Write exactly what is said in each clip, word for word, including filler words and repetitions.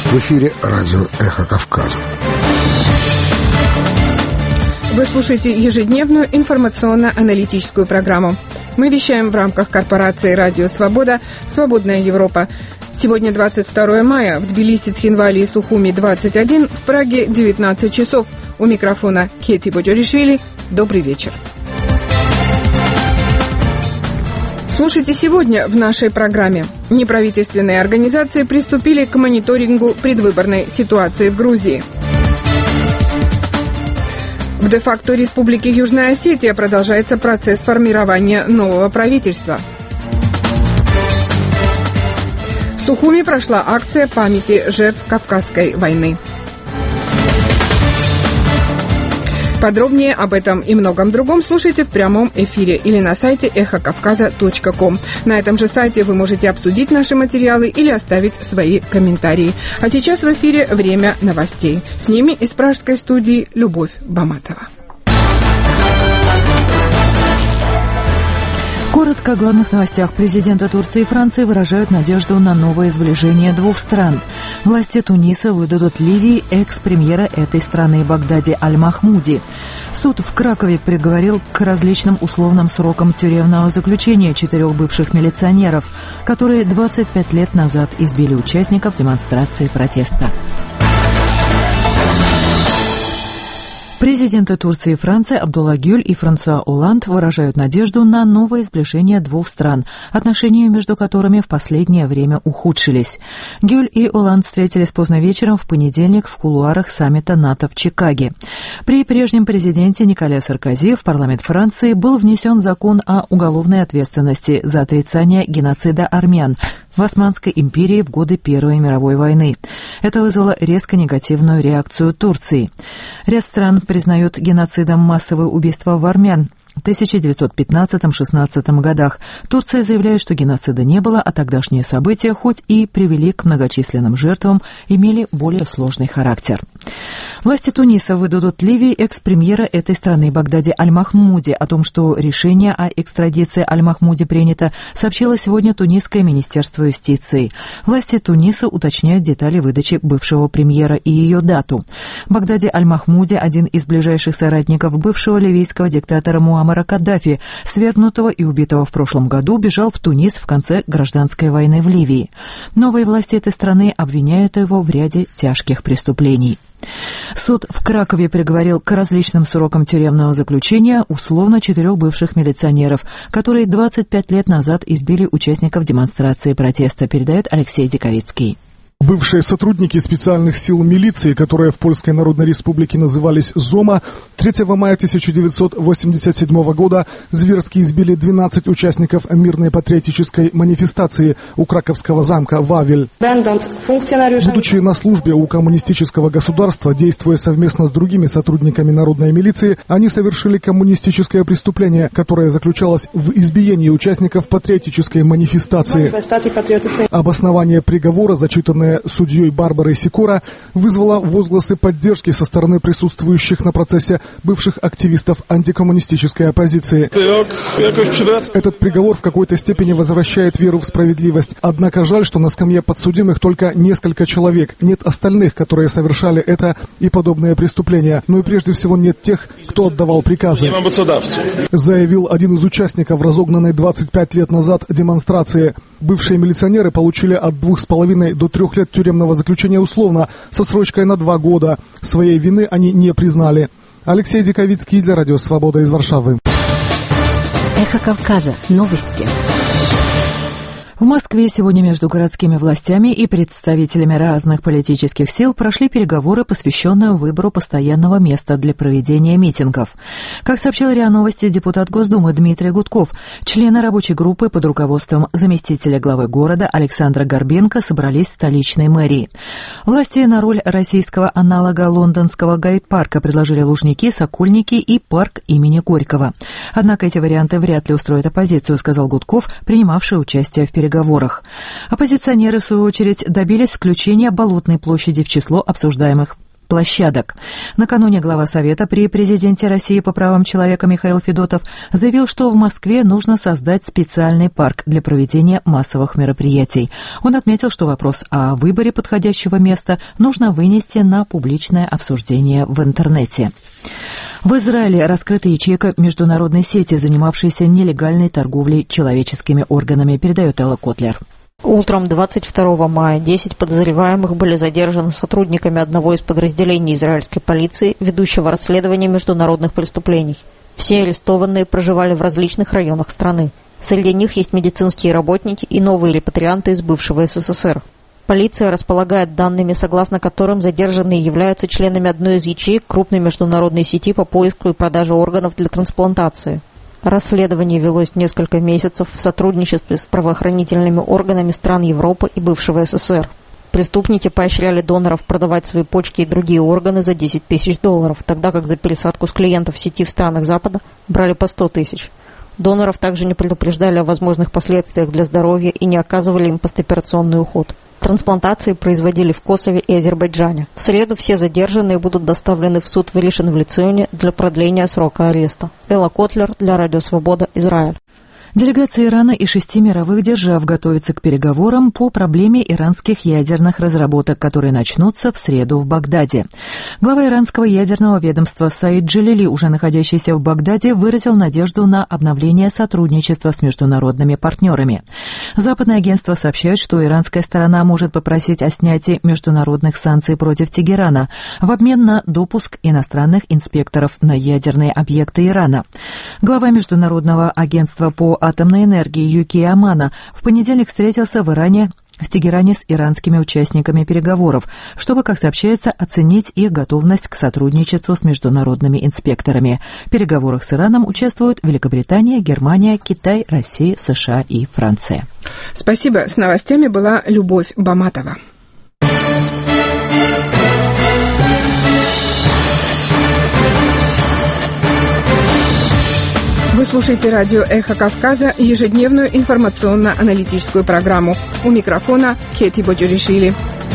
В эфире радио «Эхо Кавказа». Вы слушаете ежедневную информационно-аналитическую программу. Мы вещаем в рамках корпорации «Радио Свобода», «Свободная Европа». Сегодня двадцать второе мая, в Тбилиси, Цхинвале и Сухуми двадцать один, в Праге девятнадцать часов. У микрофона Кети Боджоришвили. Добрый вечер. Слушайте сегодня в нашей программе. Неправительственные организации приступили к мониторингу предвыборной ситуации в Грузии. В де-факто Республике Южная Осетия продолжается процесс формирования нового правительства. В Сухуми прошла акция памяти жертв Кавказской войны. Подробнее об этом и многом другом слушайте в прямом эфире или на сайте эхо кавказа точка ком. На этом же сайте вы можете обсудить наши материалы или оставить свои комментарии. А сейчас в эфире время новостей. С ними из пражской студии Любовь Баматова. Коротко о главных новостях. Президенты Турции и Франции выражают надежду на новое сближение двух стран. Власти Туниса выдадут Ливии экс-премьера этой страны Багдади Аль-Махмуди. Суд в Кракове приговорил к различным условным срокам тюремного заключения четырех бывших милиционеров, которые двадцать пять лет назад избили участников демонстрации протеста. Президенты Турции и Франции Абдулла Гюль и Франсуа Олланд выражают надежду на новое сближение двух стран, отношения между которыми в последнее время ухудшились. Гюль и Олланд встретились поздно вечером в понедельник в кулуарах саммита НАТО в Чикаго. При прежнем президенте Николя Саркози в парламент Франции был внесен закон о уголовной ответственности за отрицание геноцида армян в Османской империи в годы Первой мировой войны. Это вызвало резко негативную реакцию Турции. Ряд стран признают геноцидом массовые убийства в армян в тысяча девятьсот пятнадцатом-шестнадцатом годах. Турция заявляет, что геноцида не было, а тогдашние события, хоть и привели к многочисленным жертвам, имели более сложный характер. Власти Туниса выдадут Ливии экс-премьера этой страны Багдади Аль-Махмуди. О том, что решение о экстрадиции Аль-Махмуди принято, сообщило сегодня Тунисское министерство юстиции. Власти Туниса уточняют детали выдачи бывшего премьера и ее дату. Багдади Аль-Махмуди – один из ближайших соратников бывшего ливийского диктатора Муаммара Каддафи, свергнутого и убитого в прошлом году, бежал в Тунис в конце гражданской войны в Ливии. Новые власти этой страны обвиняют его в ряде тяжких преступлений. Суд в Кракове приговорил к различным срокам тюремного заключения условно четырех бывших милиционеров, которые двадцать пять лет назад избили участников демонстрации протеста, передает Алексей Диковицкий. Бывшие сотрудники специальных сил милиции, которые в Польской Народной Республике назывались ЗОМА, третьего мая тысяча девятьсот восемьдесят седьмого года зверски избили двенадцать участников мирной патриотической манифестации у Краковского замка Вавель. Будучи на службе у коммунистического государства, действуя совместно с другими сотрудниками народной милиции, они совершили коммунистическое преступление, которое заключалось в избиении участников патриотической манифестации. Обоснование приговора, зачитанное судьей Барбарой Сикора, вызвало возгласы поддержки со стороны присутствующих на процессе бывших активистов антикоммунистической оппозиции. Этот приговор в какой-то степени возвращает веру в справедливость. Однако жаль, что на скамье подсудимых только несколько человек. Нет остальных, которые совершали это и подобные преступления. Но и прежде всего нет тех, кто отдавал приказы, заявил один из участников разогнанной двадцать пять лет назад демонстрации. Бывшие милиционеры получили от двух с половиной до трех лет тюремного заключения условно, со срочкой на два года. Своей вины они не признали. Алексей Диковицкий для Радио Свобода из Варшавы. Эхо Кавказа. Новости. В Москве сегодня между городскими властями и представителями разных политических сил прошли переговоры, посвященные выбору постоянного места для проведения митингов. Как сообщил РИА Новости депутат Госдумы Дмитрий Гудков, члены рабочей группы под руководством заместителя главы города Александра Горбенко собрались в столичной мэрии. Власти на роль российского аналога лондонского гайд-парка предложили Лужники, Сокольники и парк имени Горького. Однако эти варианты вряд ли устроят оппозицию, сказал Гудков, принимавший участие в переговорах. переговорах. Оппозиционеры, в свою очередь, добились включения Болотной площади в число обсуждаемых площадок. Накануне глава Совета при президенте России по правам человека Михаил Федотов заявил, что в Москве нужно создать специальный парк для проведения массовых мероприятий. Он отметил, что вопрос о выборе подходящего места нужно вынести на публичное обсуждение в интернете. В Израиле раскрыта ячейка международной сети, занимавшейся нелегальной торговлей человеческими органами, передает Элла Котлер. Утром двадцать второго мая десять подозреваемых были задержаны сотрудниками одного из подразделений израильской полиции, ведущего расследование международных преступлений. Все арестованные проживали в различных районах страны. Среди них есть медицинские работники и новые репатрианты из бывшего СССР. Полиция располагает данными, согласно которым задержанные являются членами одной из ячеек крупной международной сети по поиску и продаже органов для трансплантации. Расследование велось несколько месяцев в сотрудничестве с правоохранительными органами стран Европы и бывшего СССР. Преступники поощряли доноров продавать свои почки и другие органы за десять тысяч долларов, тогда как за пересадку с клиентов сети в странах Запада брали по сто тысяч. Доноров также не предупреждали о возможных последствиях для здоровья и не оказывали им постоперационный уход. Трансплантации производили в Косове и Азербайджане. В среду все задержанные будут доставлены в суд в Ришон-ле-Ционе для продления срока ареста. Элла Котлер для Радио Свобода, Израиль. Делегация Ирана и шести мировых держав готовится к переговорам по проблеме иранских ядерных разработок, которые начнутся в среду в Багдаде. Глава иранского ядерного ведомства Саид Джалили, уже находящийся в Багдаде, выразил надежду на обновление сотрудничества с международными партнерами. Западное агентство сообщает, что иранская сторона может попросить о снятии международных санкций против Тегерана в обмен на допуск иностранных инспекторов на ядерные объекты Ирана. Глава Международного агентства по атомной энергии Юки Амана в понедельник встретился в Иране в Тегеране с иранскими участниками переговоров, чтобы, как сообщается, оценить их готовность к сотрудничеству с международными инспекторами. В переговорах с Ираном участвуют Великобритания, Германия, Китай, Россия, США и Франция. Спасибо. С новостями была Любовь Баматова. Вы слушаете радио «Эхо Кавказа», ежедневную информационно-аналитическую программу. У микрофона Кети Боджоришвили.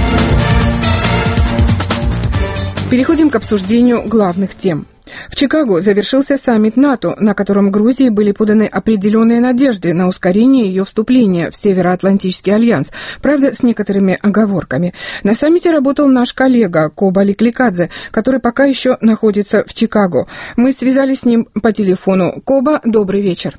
Переходим к обсуждению главных тем. В Чикаго завершился саммит НАТО, на котором Грузии были поданы определенные надежды на ускорение ее вступления в Североатлантический альянс, правда, с некоторыми оговорками. На саммите работал наш коллега Коба Ликликадзе, который пока еще находится в Чикаго. Мы связались с ним по телефону. Коба, добрый вечер.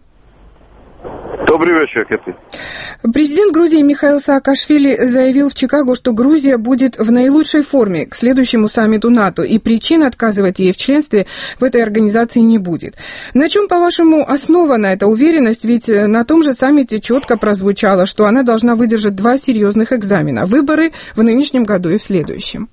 Добрый вечер, Кэти. Президент Грузии Михаил Саакашвили заявил в Чикаго, что Грузия будет в наилучшей форме к следующему саммиту НАТО, и причин отказывать ей в членстве в этой организации не будет. На чем, по-вашему, основана эта уверенность? Ведь на том же саммите четко прозвучало, что она должна выдержать два серьезных экзамена – выборы в нынешнем году и в следующем.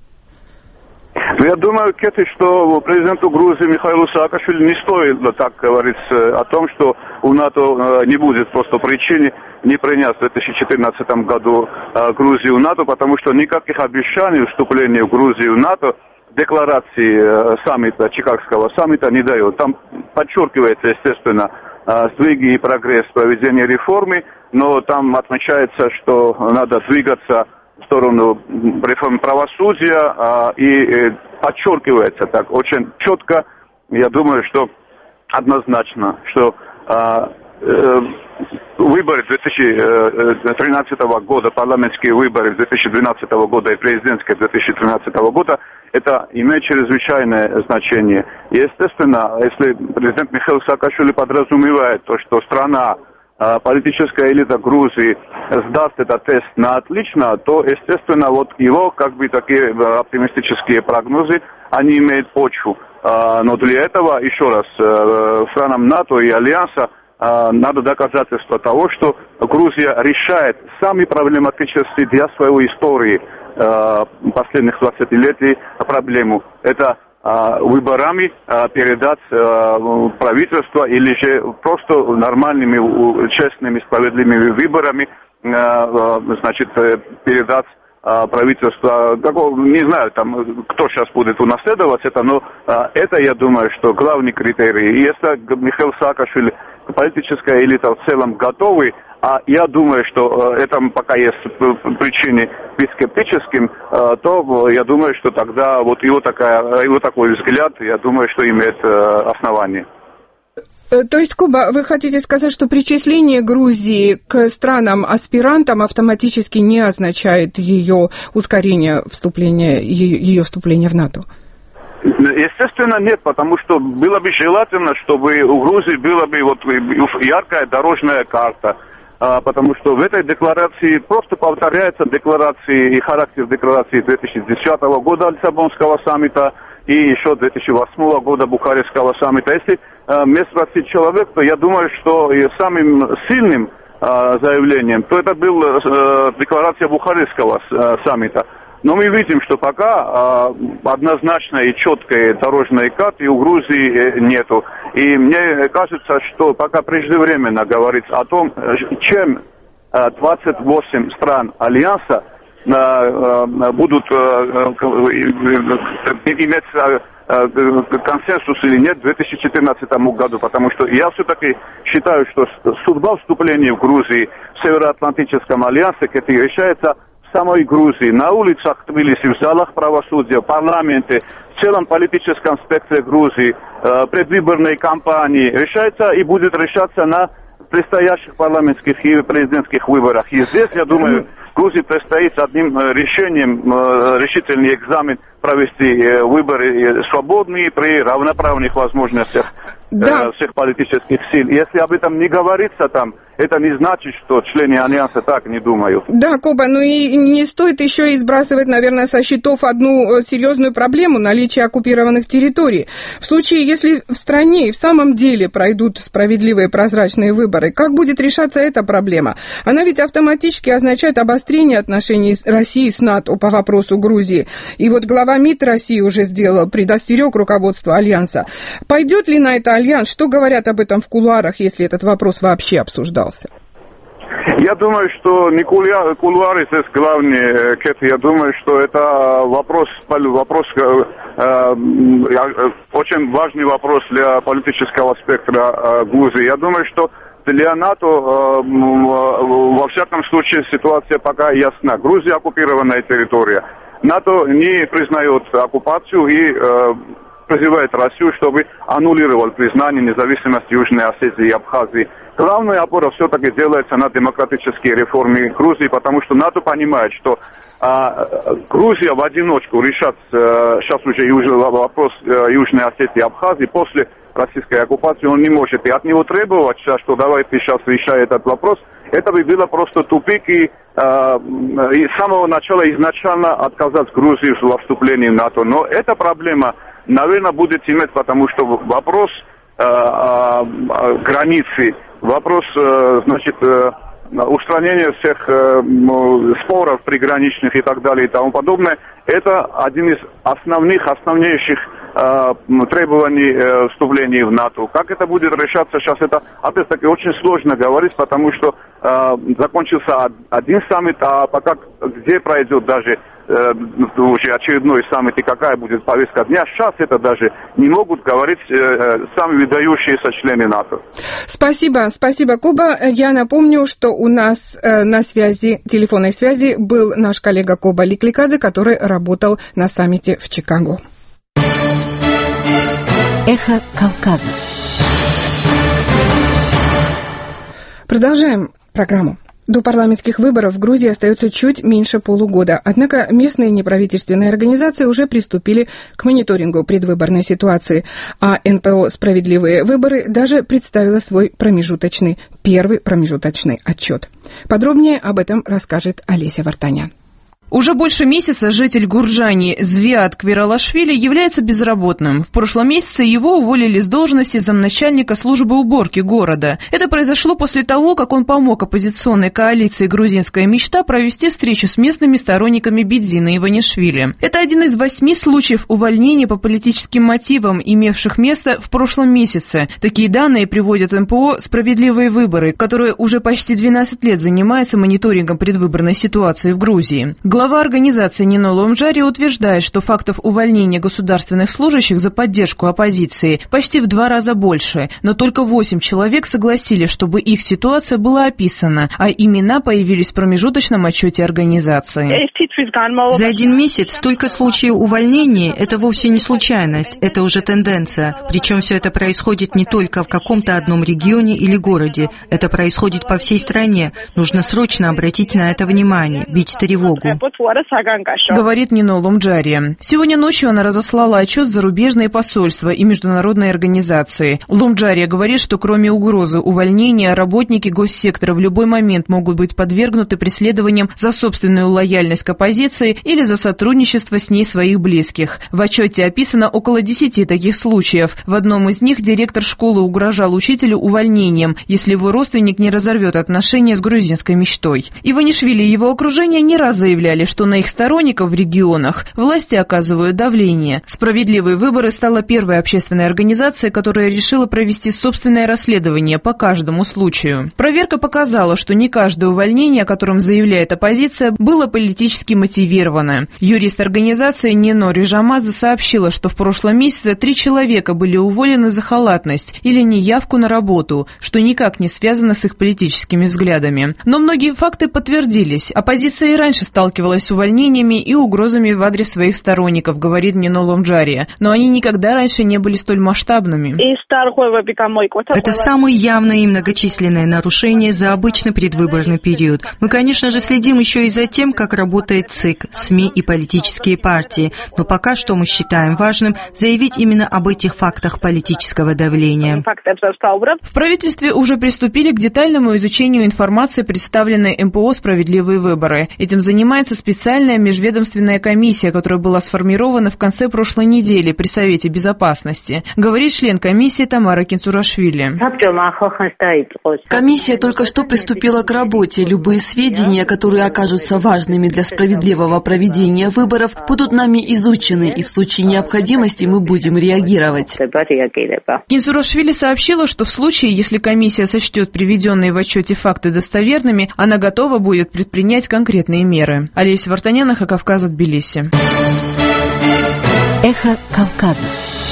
Я думаю, Кэти, что президенту Грузии Михаилу Саакашвили не стоит так говорить о том, что у НАТО не будет просто причины не принять в две тысячи четырнадцатом году Грузию в НАТО, потому что никаких обещаний вступления в Грузию в НАТО декларации саммита, Чикагского саммита не дает. Там подчеркивается, естественно, сдвиги и прогресс проведения реформы, но там отмечается, что надо двигаться в сторону реформы правосудия, а, и э, подчеркивается так очень четко, я думаю, что однозначно, что а, э, выборы две тысячи тринадцатого года, парламентские выборы две тысячи двенадцатого года и президентские две тысячи тринадцатого года, это имеет чрезвычайное значение. И, естественно, если президент Михаил Саакашвили подразумевает то, что страна, политическая элита Грузии сдаст этот тест на отлично, то, естественно, вот его, как бы, такие оптимистические прогнозы, они имеют почву. Но для этого, еще раз, странам НАТО и Альянса надо доказательство того, что Грузия решает самые проблематические для своей истории последних двадцатилетий проблему. Это выборами передать правительство или же просто нормальными, честными, справедливыми выборами, значит, передать правительство, не знаю, там, кто сейчас будет унаследовать это, но это, я думаю, что главный критерий. И если Михаил Саакашвили, политическая элита в целом готовы а я думаю, что это пока есть причины быть скептическим, то я думаю, что тогда вот его, такая, его такой взгляд, я думаю, что имеет основание. То есть, Куба, вы хотите сказать, что причисление Грузии к странам-аспирантам автоматически не означает ее ускорение вступления, ее, ее вступления в НАТО? Естественно, нет, потому что было бы желательно, чтобы у Грузии была бы вот яркая дорожная карта, потому что в этой декларации просто повторяется декларации и характер декларации две тысячи десятого года Лиссабонского саммита и еще две тысячи восьмого года Бухарестского саммита. Если э, мне спросить человек, то я думаю, что и самым сильным э, заявлением, то это была э, декларация Бухарестского э, саммита. Но мы видим, что пока э, однозначной и четкой дорожной карты у Грузии нету. И мне кажется, что пока преждевременно говорить о том, чем э, двадцать восемь стран Альянса будут иметь консенсус или нет в две тысячи четырнадцатом году, потому что я все-таки считаю, что судьба вступления в Грузии в Североатлантическом альянсе решается в самой Грузии, на улицах Тбилиси, в залах правосудия, в парламенте, в целом политическом спектре Грузии, предвыборной кампании, решается и будет решаться на предстоящих парламентских и президентских выборах. И здесь, я думаю, Грузии предстоит одним решением, решительный экзамен провести выборы свободные при равноправных возможностях да. всех политических сил. Если об этом не говорится там, это не значит, что члены Альянса так не думают. Да, Коба, ну и не стоит еще и сбрасывать, наверное, со счетов одну серьезную проблему наличия оккупированных территорий. В случае, если в стране и в самом деле пройдут справедливые прозрачные выборы, как будет решаться эта проблема? Она ведь автоматически означает обострение отношений России с НАТО по вопросу Грузии. И вот глава МИД России уже сделал, предостерег руководство Альянса. Пойдет ли на это Альянс? Что говорят об этом в кулуарах, если этот вопрос вообще обсуждался? Я думаю, что не кулуары здесь главные, Кэти. Я думаю, что это вопрос, вопрос э, очень важный вопрос для политического спектра Грузии. Я думаю, что для НАТО, э, во всяком случае, ситуация пока ясна. Грузия оккупированная территория. НАТО не признает оккупацию и э, призывает Россию, чтобы аннулировал признание независимости Южной Осетии и Абхазии. Главная опора все-таки делается на демократические реформы Грузии, потому что НАТО понимает, что э, Грузия в одиночку решат э, сейчас уже южный, вопрос э, Южной Осетии и Абхазии после российской оккупации, он не может. И от него требовать сейчас, что давайте сейчас решай этот вопрос, это бы было просто тупик, и, э, и с самого начала изначально отказать Грузии во вступлении в НАТО. Но эта проблема, наверное, будет иметь, потому что вопрос э, э, границы, вопрос, э, значит, э, устранения всех э, споров приграничных и так далее и тому подобное, это один из основных, основнейших э, требований э, вступления в НАТО. Как это будет решаться сейчас, это опять-таки очень сложно говорить, потому что э, закончился один саммит, а пока где пройдет даже э, уже очередной саммит и какая будет повестка дня, сейчас это даже не могут говорить э, сами выдающиеся члены НАТО. Спасибо, спасибо, Коба. Я напомню, что у нас э, на связи, телефонной связи был наш коллега Коба Ликликадзе, который работал на саммите в Чикаго. Эхо Кавказа. Продолжаем программу. До парламентских выборов в Грузии остается чуть меньше полугода. Однако местные неправительственные организации уже приступили к мониторингу предвыборной ситуации. А эн пэ о «Справедливые выборы» даже представила свой промежуточный, первый промежуточный отчет. Подробнее об этом расскажет Олеся Вартанян. Уже больше месяца житель Гурджани Звиат Квиралашвили является безработным. В прошлом месяце его уволили с должности замначальника службы уборки города. Это произошло после того, как он помог оппозиционной коалиции «Грузинская мечта» провести встречу с местными сторонниками Бедзина Иванишвили. Это один из восьми случаев увольнения по политическим мотивам, имевших место в прошлом месяце. Такие данные приводят эн пэ о «Справедливые выборы», которое уже почти двенадцать лет занимается мониторингом предвыборной ситуации в Грузии. Глава организации Нино Ломджари утверждает, что фактов увольнения государственных служащих за поддержку оппозиции почти в два раза больше, но только восемь человек согласились, чтобы их ситуация была описана, а имена появились в промежуточном отчете организации. За один месяц столько случаев увольнений – это вовсе не случайность, это уже тенденция. Причем все это происходит не только в каком-то одном регионе или городе, это происходит по всей стране. Нужно срочно обратить на это внимание, бить тревогу. Говорит Нино Ломджари. Сегодня ночью она разослала отчет в зарубежные посольства и международные организации. Ломджари говорит, что кроме угрозы увольнения, работники госсектора в любой момент могут быть подвергнуты преследованиям за собственную лояльность к оппозиции или за сотрудничество с ней своих близких. В отчете описано около десяти таких случаев. В одном из них директор школы угрожал учителю увольнением, если его родственник не разорвет отношения с грузинской мечтой. Иванишвили и его окружение не раз заявляли, что на их сторонников в регионах власти оказывают давление. «Справедливые выборы» стала первой общественной организацией, которая решила провести собственное расследование по каждому случаю. Проверка показала, что не каждое увольнение, о котором заявляет оппозиция, было политически мотивировано. Юрист организации Нино Режамадзе сообщила, что в прошлом месяце три человека были уволены за халатность или неявку на работу, что никак не связано с их политическими взглядами. Но многие факты подтвердились. Оппозиция и раньше сталкивалась с увольнениями и угрозами в адрес своих сторонников, говорит Нино Ломджари. Но они никогда раньше не были столь масштабными. Это самые явные и многочисленные нарушения за обычный предвыборный период. Мы, конечно же, следим еще и за тем, как работает ЦИК, СМИ и политические партии. Но пока что мы считаем важным заявить именно об этих фактах политического давления. В правительстве уже приступили к детальному изучению информации, представленной эм пэ о «Справедливые выборы». Этим занимается специальная межведомственная комиссия, которая была сформирована в конце прошлой недели при Совете Безопасности, говорит член комиссии Тамара Кинцурашвили. Комиссия только что приступила к работе. Любые сведения, которые окажутся важными для справедливого проведения выборов, будут нами изучены, и в случае необходимости мы будем реагировать. Кинцурашвили сообщила, что в случае, если комиссия сочтет приведенные в отчете факты достоверными, она готова будет предпринять конкретные меры. Олеся Вартанян, Эхо Кавказа, Тбилиси. Эхо Кавказа.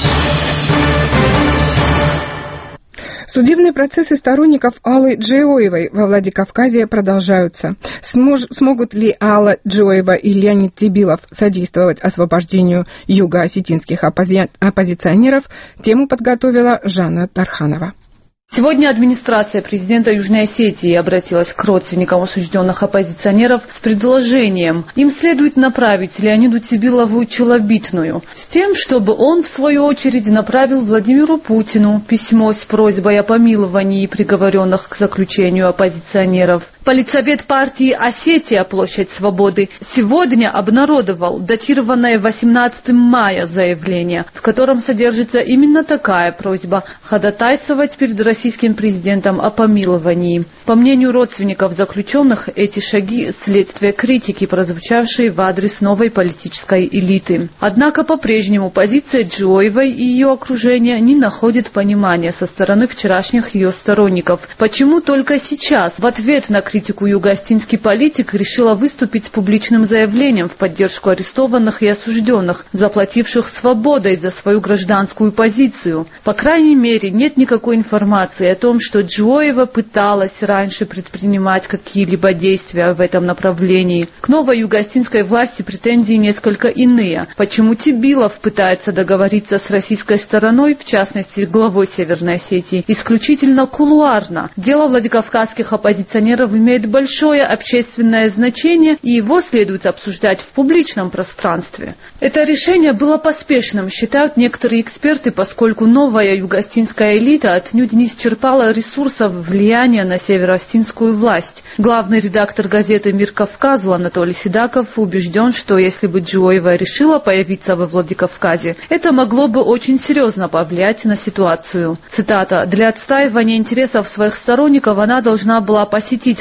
Судебные процессы сторонников Аллы Джеоевой во Владикавказе продолжаются. Смож, смогут ли Алла Джеоева и Леонид Тебилов содействовать освобождению юго-осетинских оппози... оппозиционеров? Тему подготовила Жанна Тарханова. Сегодня администрация президента Южной Осетии обратилась к родственникам осужденных оппозиционеров с предложением. Им следует направить Леониду Тебилову челобитную с тем, чтобы он, в свою очередь, направил Владимиру Путину письмо с просьбой о помиловании приговоренных к заключению оппозиционеров. Политсовет партии «Осетия. Площадь Свободы» сегодня обнародовал датированное восемнадцатого мая заявление, в котором содержится именно такая просьба ходатайствовать перед российским президентом о помиловании. По мнению родственников заключенных, эти шаги – следствие критики, прозвучавшей в адрес новой политической элиты. Однако по-прежнему позиция Джеоевой и ее окружения не находит понимания со стороны вчерашних ее сторонников. Почему только сейчас, в ответ на критику, юго-осетинский политик решила выступить с публичным заявлением в поддержку арестованных и осужденных, заплативших свободой за свою гражданскую позицию? По крайней мере, нет никакой информации о том, что Джеоева пыталась раньше предпринимать какие-либо действия в этом направлении. К новой юго-осетинской власти претензии несколько иные. Почему Тебилов пытается договориться с российской стороной, в частности, главой Северной Осетии, исключительно кулуарно? Дело владикавказских оппозиционеров имеет большое общественное значение, и его следует обсуждать в публичном пространстве. Это решение было поспешным, считают некоторые эксперты, поскольку новая юго-осетинская элита отнюдь не исчерпала ресурсов влияния на северо-осетинскую власть. Главный редактор газеты «Мир Кавказу» Анатолий Седаков убежден, что если бы Джеоева решила появиться во Владикавказе, это могло бы очень серьезно повлиять на ситуацию. Цитата: «Для отстаивания интересов своих сторонников она должна была посетить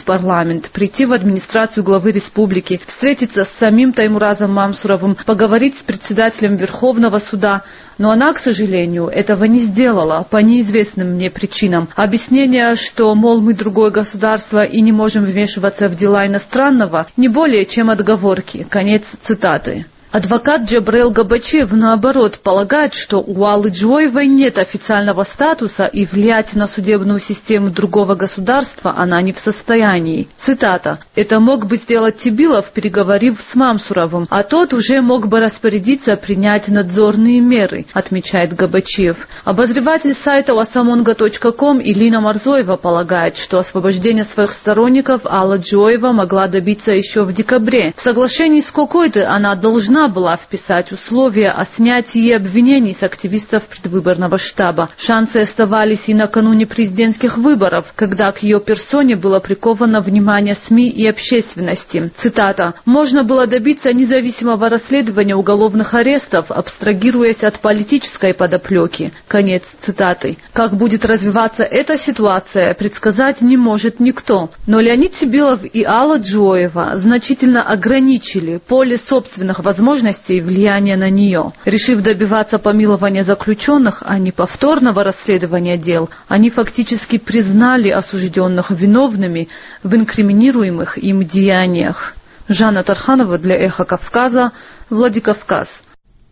парламент, прийти в администрацию главы республики, встретиться с самим Таймуразом Мамсуровым, поговорить с председателем Верховного суда. Но она, к сожалению, этого не сделала по неизвестным мне причинам. Объяснение, что, мол, мы другое государство и не можем вмешиваться в дела иностранного, не более чем отговорки. Конец цитаты. Адвокат Джабрел Габачев, наоборот, полагает, что у Аллы Джоевой нет официального статуса и влиять на судебную систему другого государства она не в состоянии. Цитата. «Это мог бы сделать Тибилов, переговорив с Мамсуровым, а тот уже мог бы распорядиться принять надзорные меры», отмечает Габачев. Обозреватель сайта уасамонга точка ком Илина Марзоева полагает, что освобождение своих сторонников Алла Джоева могла добиться еще в декабре. В соглашении с Кокойты она должна была вписать условия о снятии обвинений с активистов предвыборного штаба. Шансы оставались и накануне президентских выборов, когда к ее персоне было приковано внимание СМИ и общественности. Цитата. «Можно было добиться независимого расследования уголовных арестов, абстрагируясь от политической подоплеки». Конец цитаты. Как будет развиваться эта ситуация, предсказать не может никто. Но Леонид Тибилов и Алла Джоева значительно ограничили поле собственных возможностей и влияния на нее. Решив добиваться помилования заключенных, а не повторного расследования дел, они фактически признали осужденных виновными в инкриминируемых им деяниях. Жанна Тарханова для «Эхо Кавказа», Владикавказ.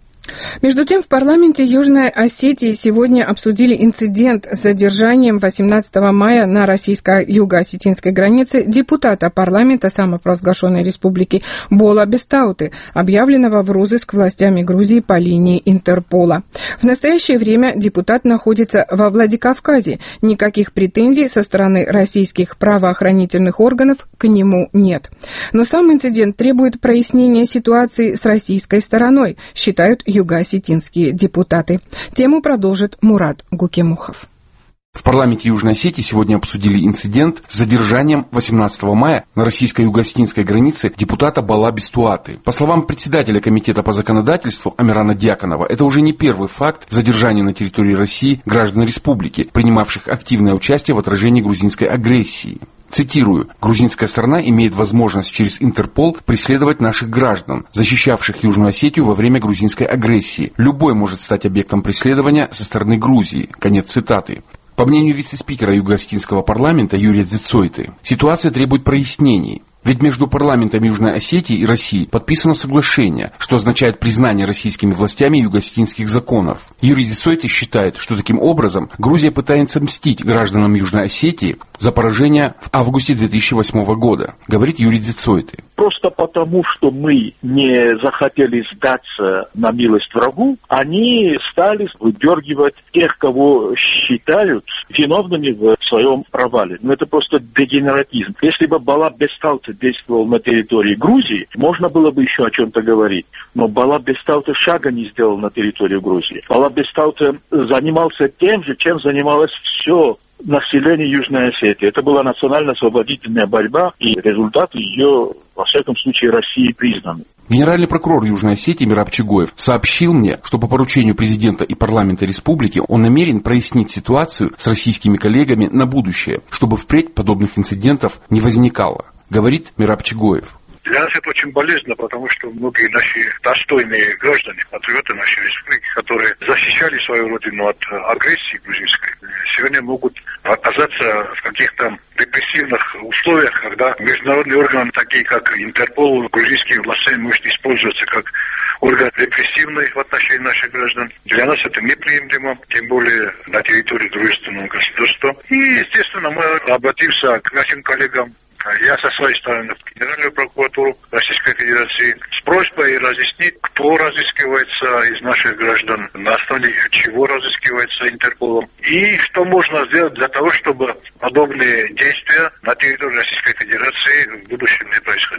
Между тем, в парламенте Южной Осетии сегодня обсудили инцидент с задержанием восемнадцатого мая на российско-юго-осетинской границе депутата парламента самопровозглашенной республики Бола Бестауты, объявленного в розыск властями Грузии по линии Интерпола. В настоящее время депутат находится во Владикавказе. Никаких претензий со стороны российских правоохранительных органов к нему нет. Но сам инцидент требует прояснения ситуации с российской стороной, считают юго-осетинские депутаты. Тему продолжит Мурат Гукемухов. В парламенте Южной Осетии сегодня обсудили инцидент с задержанием восемнадцатого мая на российско-юго-осетинской границе депутата Бола Бестауты. По словам председателя комитета по законодательству Амирана Дьяконова, это уже не первый факт задержания на территории России граждан республики, принимавших активное участие в отражении грузинской агрессии. Цитирую, «Грузинская сторона имеет возможность через Интерпол преследовать наших граждан, защищавших Южную Осетию во время грузинской агрессии. Любой может стать объектом преследования со стороны Грузии». Конец цитаты. По мнению вице-спикера Юго-Осетинского парламента Юрия Дзицойты, ситуация требует прояснений. Ведь между парламентом Южной Осетии и России подписано соглашение, что означает признание российскими властями юго-осетинских законов. Юрий Дзицойты считает, что таким образом Грузия пытается мстить гражданам Южной Осетии за поражение в августе две тысячи восьмого года, говорит Юрий Дзицойты. Просто потому, что мы не захотели сдаться на милость врагу, они стали выдергивать тех, кого считают виновными в своем провале. Но это просто дегенератизм. Если бы Бола Бестауты действовал на территории Грузии, можно было бы еще о чем-то говорить. Но Бола Бестауты шага не сделал на территорию Грузии. Бола Бестауты занимался тем же, чем занималось все население Южной Осетии. Это была национально-освободительная борьба, и результат ее, во всяком случае, России признан. Генеральный прокурор Южной Осетии Мераб Чигоев сообщил мне, что по поручению президента и парламента республики он намерен прояснить ситуацию с российскими коллегами на будущее, чтобы впредь подобных инцидентов не возникало, говорит Мераб Чигоев. Для нас это очень болезненно, потому что многие наши достойные граждане, патриоты нашей республики, которые защищали свою родину от агрессии грузинской, сегодня могут оказаться в каких-то репрессивных условиях, когда международные органы, такие как Интерпол, грузинские власти, может использоваться как орган репрессивный в отношении наших граждан. Для нас это неприемлемо, тем более на территории дружественного государства. И, естественно, мы обратимся к нашим коллегам. Я со своей стороны в Генеральную прокуратуру Российской Федерации с просьбой разъяснить, кто разыскивается из наших граждан, на основе чего разыскивается Интерполом, и что можно сделать для того, чтобы подобные действия на территории Российской Федерации в будущем не происходили.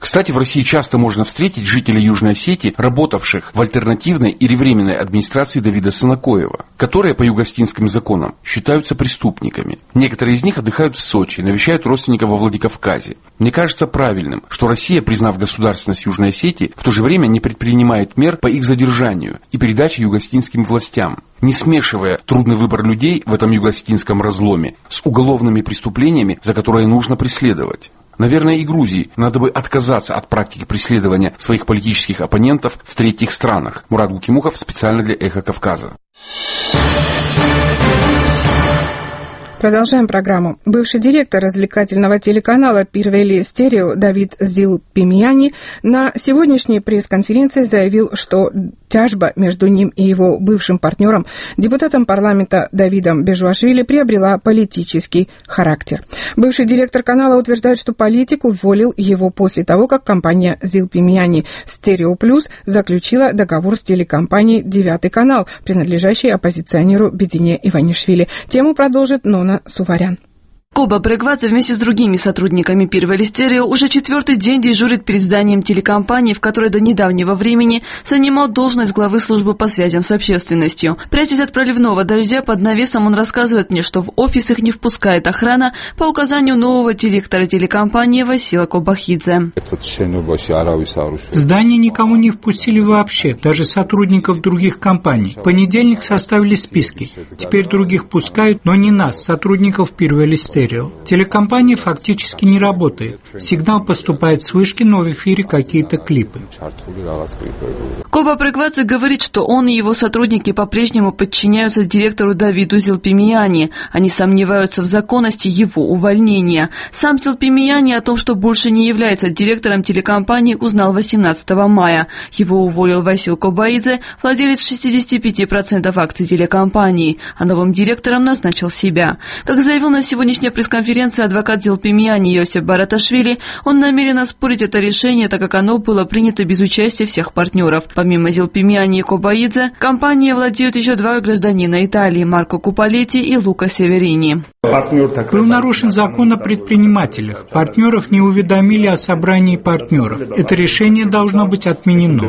Кстати, в России часто можно встретить жителей Южной Осетии, работавших в альтернативной или временной администрации Давида Сынакоева, которые по югостинским законам считаются преступниками. Некоторые из них отдыхают в Сочи, навещают родственников во Владикавказе. Мне кажется правильным, что Россия, признав государственность Южной Осетии, в то же время не предпринимает мер по их задержанию и передаче югостинским властям, не смешивая трудный выбор людей в этом югостинском разломе с уголовными преступлениями, за которые нужно преследовать. Наверное, и Грузии надо бы отказаться от практики преследования своих политических оппонентов в третьих странах. Мурат Гукимухов специально для «Эхо Кавказа». Продолжаем программу. Бывший директор развлекательного телеканала «Пирвели Стерео» Давид Зилпимияни на сегодняшней пресс-конференции заявил, что тяжба между ним и его бывшим партнером, депутатом парламента Давидом Бежуашвили, приобрела политический характер. Бывший директор канала утверждает, что политик уволил его после того, как компания Зилпимияни «Стерео Плюс» заключила договор с телекомпанией «Девятый канал», принадлежащей оппозиционеру Бедине Иванишвили. Тему продолжит Нона Суварян. Коба Бреквадзе вместе с другими сотрудниками Пирвели Стерео уже четвертый день дежурит перед зданием телекомпании, в которой до недавнего времени занимал должность главы службы по связям с общественностью. Прячась от проливного дождя под навесом, он рассказывает мне, что в офис их не впускает охрана по указанию нового директора телекомпании Васила Кобахидзе. В здание никому не впустили вообще, даже сотрудников других компаний. В понедельник составили списки. Теперь других пускают, но не нас, сотрудников Пирвели Стерео. Телекомпания фактически не работает. Сигнал поступает с вышки, но в эфире какие-то клипы. Коба Бреквадзе говорит, что он и его сотрудники по-прежнему подчиняются директору Давиду Зилпимияни. Они сомневаются в законности его увольнения. Сам Зилпимияни о том, что больше не является директором телекомпании, узнал восемнадцатого мая. Его уволил Васил Кобаидзе, владелец шестьдесят пять процентов акций телекомпании, а новым директором назначил себя. Как заявил на сегодняшней пресс-конференции адвокат Зилпимияни Йосип Бараташвили, он намерен оспорить это решение, так как оно было принято без участия всех партнеров. Помимо Зилпимияни и Кобаидзе, компанией владеют еще два гражданина Италии – Марко Купалетти и Лука Северини. Был нарушен закон о предпринимателях. Партнеров не уведомили о собрании партнеров. Это решение должно быть отменено.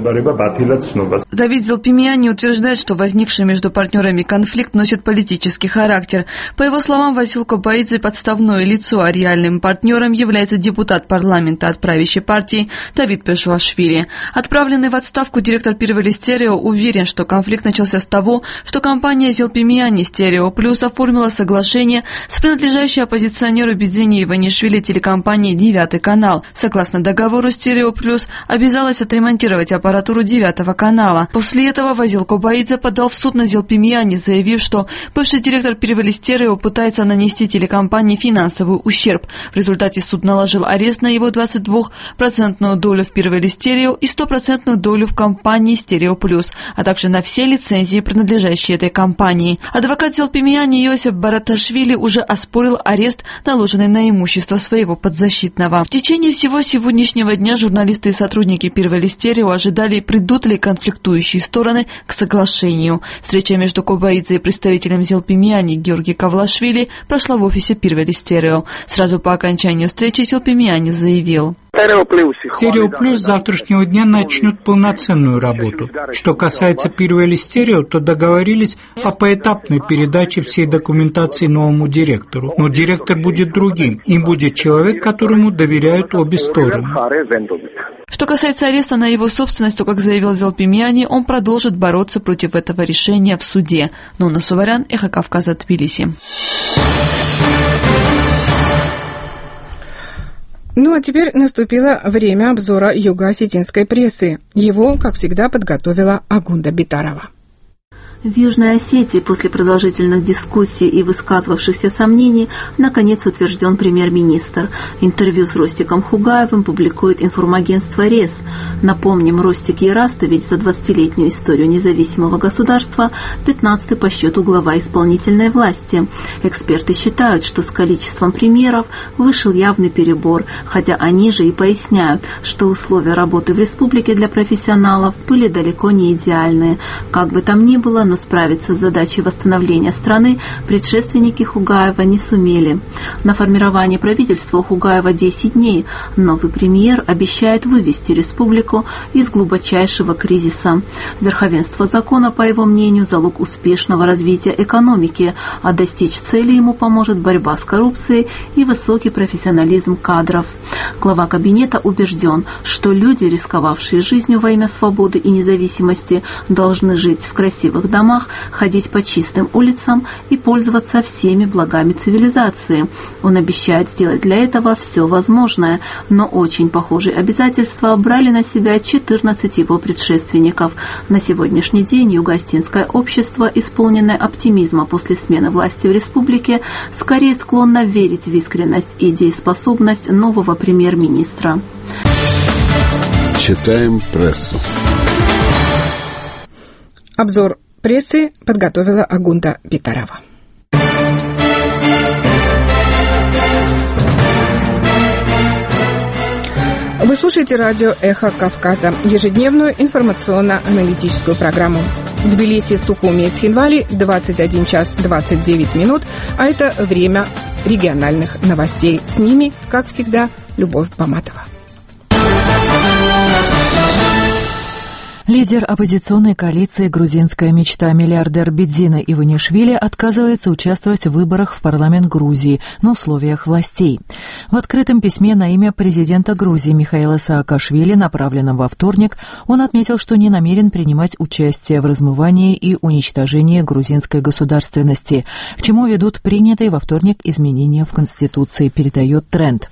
Давид Зилпимияни утверждает, что возникший между партнерами конфликт носит политический характер. По его словам, Васил Кобаидзе – подставное лицо, а реальным партнером является депутат парламента от правящей партии Давид Бежуашвили. Отправленный в отставку директор Пирвели Стерео уверен, что конфликт начался с того, что компания Зилпимияни Стерео Плюс оформила соглашение с принадлежащей оппозиционеру Бедине Иванишвили телекомпанией «Девятый канал». Согласно договору, Стерео Плюс обязалась отремонтировать аппаратуру Девятого канала. После этого Васил Кобаидзе подал в суд на Зилпимияни, заявив, что бывший директор Пирвели Стерео пытается нанести телекомпании финансовый ущерб. В результате суд наложил арест на его двадцать двухпроцентную долю в Пирвели Стерео и стопроцентную долю в компании Стерео Плюс, а также на все лицензии, принадлежащие этой компании. Адвокат Зилпимияни Йосип Бараташвили уже оспорил арест, наложенный на имущество своего подзащитного. В течение всего сегодняшнего дня журналисты и сотрудники Пирвели Стерео ожидали, придут ли конфликтующие стороны к соглашению. Встреча между Кобаидзе и представителем Зилпимияни Георгий Кавлашвили прошла в офисе Пирвели Стерео. Сразу по окончанию встречи Зилпимияни заявил: Стерео Плюс с завтрашнего дня начнет полноценную работу. Что касается Пирвели Стерео, то договорились о поэтапной передаче всей документации новому директору. Но директор будет другим, и будет человек, которому доверяют обе стороны. Что касается ареста на его собственность, то, как заявил Зилпимияни, он продолжит бороться против этого решения в суде. Нона Суварян, Эхо Кавказа, Тбилиси. Ну а теперь наступило время обзора юго-осетинской прессы. Его, как всегда, подготовила Агунда Битарова. В Южной Осетии после продолжительных дискуссий и высказывавшихся сомнений наконец утвержден премьер-министр. Интервью с Ростиком Хугаевым публикует информагентство РЕС. Напомним, Ростик Ярастович за двадцатилетнюю историю независимого государства пятнадцатый по счету глава исполнительной власти. Эксперты считают, что с количеством премьеров вышел явный перебор, хотя они же и поясняют, что условия работы в республике для профессионалов были далеко не идеальные. Как бы там ни было, но справиться с задачей восстановления страны предшественники Хугаева не сумели. На формирование правительства у Хугаева десять дней. Новый премьер обещает вывести республику из глубочайшего кризиса. Верховенство закона, по его мнению, залог успешного развития экономики, а достичь цели ему поможет борьба с коррупцией и высокий профессионализм кадров. Глава кабинета убежден, что люди, рисковавшие жизнью во имя свободы и независимости, должны жить в красивых домах, ходить по чистым улицам и пользоваться всеми благами цивилизации. Он обещает сделать для этого все возможное, но очень похожие обязательства брали на себя четырнадцать его предшественников. На сегодняшний день юго-остинское общество, исполненное оптимизма после смены власти в республике, скорее склонно верить в искренность и дееспособность нового премьер-министра. Читаем прессу. Обзор прессы подготовила Агунда Битарова. Вы слушаете радио «Эхо Кавказа», ежедневную информационно-аналитическую программу. В Тбилиси, Сухуми и Цхинвали двадцать один час двадцать девять минут, а это время региональных новостей. С ними, как всегда, Любовь Баматова. Лидер оппозиционной коалиции «Грузинская мечта» миллиардер Бидзина Иванишвили отказывается участвовать в выборах в парламент Грузии на условиях властей. В открытом письме на имя президента Грузии Михаила Саакашвили, направленном во вторник, он отметил, что не намерен принимать участие в размывании и уничтожении грузинской государственности, к чему ведут принятые во вторник изменения в Конституции, передает Тренд.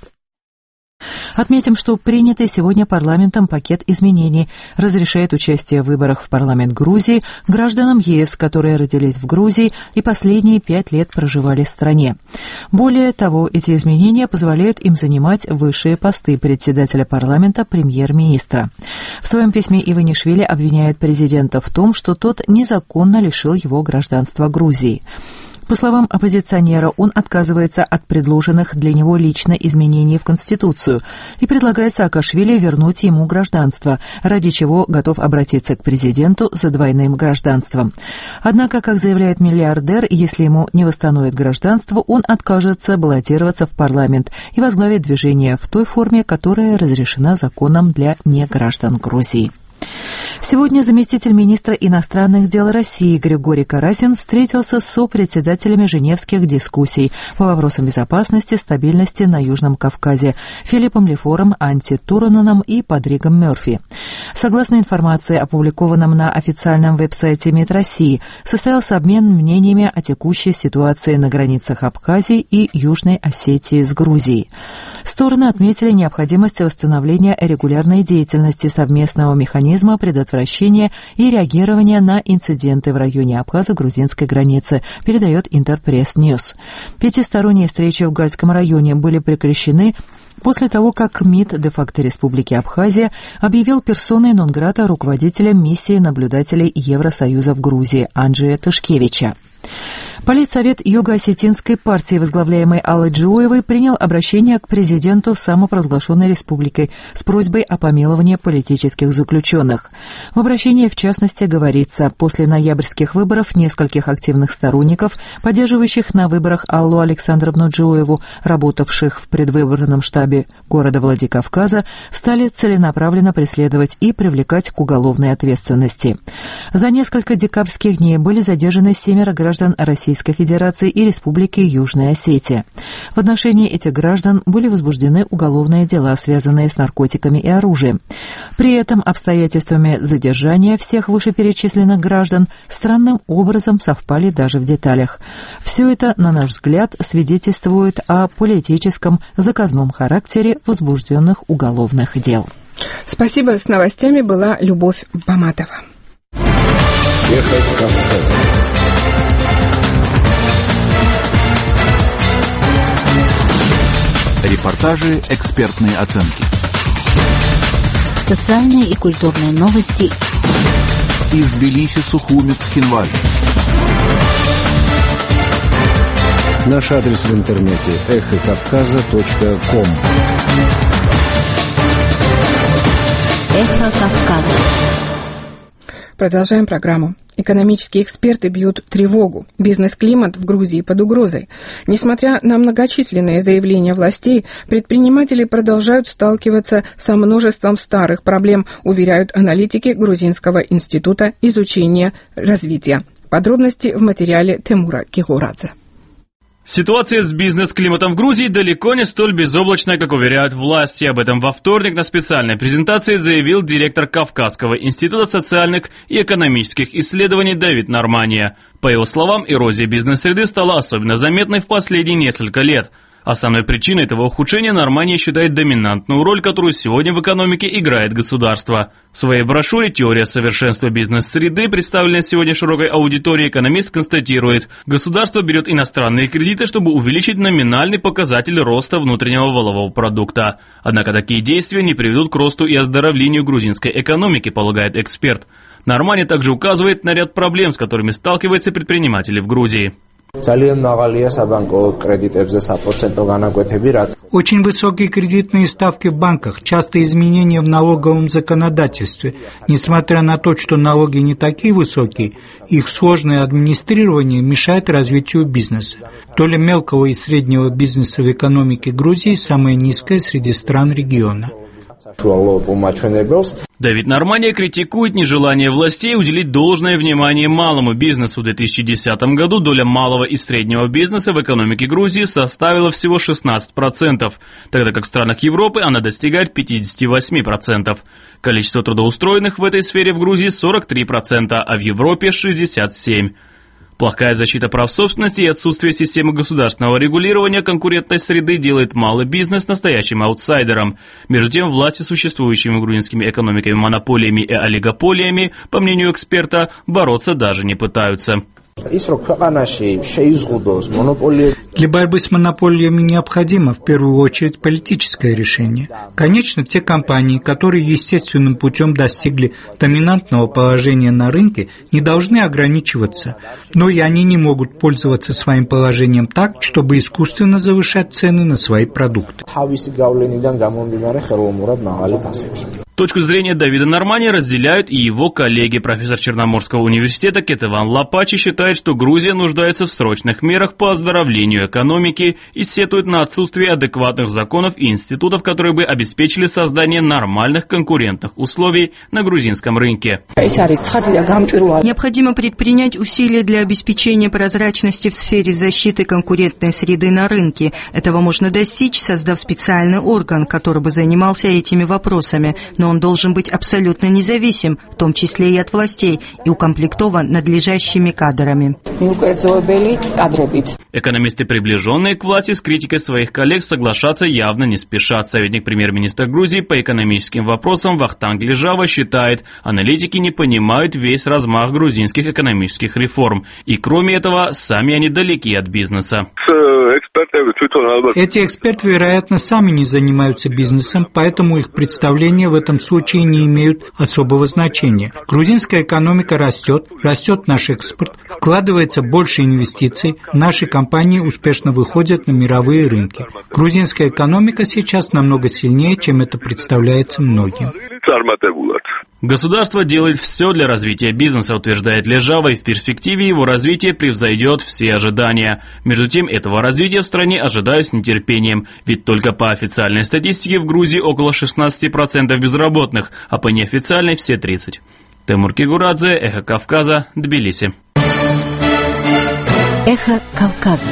Отметим, что принятый сегодня парламентом пакет изменений разрешает участие в выборах в парламент Грузии гражданам ЕС, которые родились в Грузии и последние пять лет проживали в стране. Более того, эти изменения позволяют им занимать высшие посты председателя парламента, премьер-министра. В своем письме Иванишвили обвиняет президента в том, что тот незаконно лишил его гражданства Грузии. По словам оппозиционера, он отказывается от предложенных для него лично изменений в Конституцию и предлагает Саакашвили вернуть ему гражданство, ради чего готов обратиться к президенту за двойным гражданством. Однако, как заявляет миллиардер, если ему не восстановят гражданство, он откажется баллотироваться в парламент и возглавит движение в той форме, которая разрешена законом для неграждан Грузии. Сегодня заместитель министра иностранных дел России Григорий Карасин встретился с сопредседателями женевских дискуссий по вопросам безопасности, стабильности на Южном Кавказе Филиппом Лефором, Анти Турананом и Падригом Мёрфи. Согласно информации, опубликованном на официальном веб-сайте МИД России, состоялся обмен мнениями о текущей ситуации на границах Абхазии и Южной Осетии с Грузией. Стороны отметили необходимость восстановления регулярной деятельности совместного механизма предотвращения и реагирования на инциденты в районе абхазо-грузинской границы, передает Интерпресс Ньюс. Пятисторонние встречи в Гальском районе были прекращены после того, как МИД де-факто Республики Абхазия объявил персоной нон-грата руководителя миссии наблюдателей Евросоюза в Грузии Анджея Тышкевича. Политсовет Юго-Осетинской партии, возглавляемой Аллой Джиоевой, принял обращение к президенту самопровозглашенной республики с просьбой о помиловании политических заключенных. В обращении, в частности, говорится, после ноябрьских выборов нескольких активных сторонников, поддерживающих на выборах Аллу Александровну Джиоеву, работавших в предвыборном штабе города Владикавказа, стали целенаправленно преследовать и привлекать к уголовной ответственности. За несколько декабрьских дней были задержаны семеро граждан России, Российской Федерации и Республики Южная Осетия. В отношении этих граждан были возбуждены уголовные дела, связанные с наркотиками и оружием. При этом обстоятельствами задержания всех вышеперечисленных граждан странным образом совпали даже в деталях. Все это, на наш взгляд, свидетельствует о политическом заказном характере возбужденных уголовных дел. Спасибо. С новостями была Любовь Баматова. Эхо Кавказа. Репортажи, экспертные оценки. Социальные и культурные новости. Из Тбилиси, Сухуми, Цхинвали. Наш адрес в интернете эхо кавказа точка ком. Эхо Кавказа. Продолжаем программу. Экономические эксперты бьют тревогу. Бизнес-климат в Грузии под угрозой. Несмотря на многочисленные заявления властей, предприниматели продолжают сталкиваться со множеством старых проблем, уверяют аналитики Грузинского института изучения развития. Подробности в материале Темура Кигурадзе. Ситуация с бизнес-климатом в Грузии далеко не столь безоблачная, как уверяют власти. Об этом во вторник на специальной презентации заявил директор Кавказского института социальных и экономических исследований Давид Нормания. По его словам, эрозия бизнес-среды стала особенно заметной в последние несколько лет. Основной причиной этого ухудшения Нормания считает доминантную роль, которую сегодня в экономике играет государство. В своей брошюре «Теория совершенства бизнес-среды», представленной сегодня широкой аудитории, экономист констатирует, государство берет иностранные кредиты, чтобы увеличить номинальный показатель роста внутреннего валового продукта. Однако такие действия не приведут к росту и оздоровлению грузинской экономики, полагает эксперт. Нормания также указывает на ряд проблем, с которыми сталкиваются предприниматели в Грузии. Очень высокие кредитные ставки в банках, частые изменения в налоговом законодательстве. Несмотря на то, что налоги не такие высокие, их сложное администрирование мешает развитию бизнеса. Доля мелкого и среднего бизнеса в экономике Грузии самая низкая среди стран региона. Давид Нормания критикует нежелание властей уделить должное внимание малому бизнесу. В две тысячи десятом году доля малого и среднего бизнеса в экономике Грузии составила всего шестнадцать процентов, тогда как в странах Европы она достигает пятьдесят восемь процентов. Количество трудоустроенных в этой сфере в Грузии сорок три процента, а в Европе шестьдесят семь процентов. Плохая защита прав собственности и отсутствие системы государственного регулирования конкурентной среды делает малый бизнес настоящим аутсайдером. Между тем, власти существующими грузинскими экономиками монополиями и олигополиями, по мнению эксперта, бороться даже не пытаются. Для борьбы с монополиями необходимо в первую очередь политическое решение. Конечно, те компании, которые естественным путем достигли доминантного положения на рынке, не должны ограничиваться, но и они не могут пользоваться своим положением так, чтобы искусственно завышать цены на свои продукты. Точку зрения Давида Нормания разделяют и его коллеги. Профессор Черноморского университета Кетеван Лапачи считает, что Грузия нуждается в срочных мерах по оздоровлению экономики и сетует на отсутствие адекватных законов и институтов, которые бы обеспечили создание нормальных конкурентных условий на грузинском рынке. Необходимо предпринять усилия для обеспечения прозрачности в сфере защиты конкурентной среды на рынке. Этого можно достичь, создав специальный орган, который бы занимался этими вопросами. Но он должен быть абсолютно независим, в том числе и от властей, и укомплектован надлежащими кадрами. Экономисты, приближенные к власти, с критикой своих коллег соглашаться явно не спешат. Советник премьер-министра Грузии по экономическим вопросам Вахтанг Лижава считает, аналитики не понимают весь размах грузинских экономических реформ. И кроме этого, сами они далеки от бизнеса. Эти эксперты, вероятно, сами не занимаются бизнесом, поэтому их представления в этом случае не имеют особого значения. Грузинская экономика растет, растет наш экспорт, вкладывается больше инвестиций, наши компании успешно выходят на мировые рынки. Грузинская экономика сейчас намного сильнее, чем это представляется многим. Государство делает все для развития бизнеса, утверждает Лежава, и в перспективе его развитие превзойдет все ожидания. Между тем, этого развития в стране ожидают с нетерпением, ведь только по официальной статистике в Грузии около шестнадцать процентов безработных, а по неофициальной все тридцать процентов. Темур Кигурадзе, Эхо Кавказа, Тбилиси. Эхо Кавказа.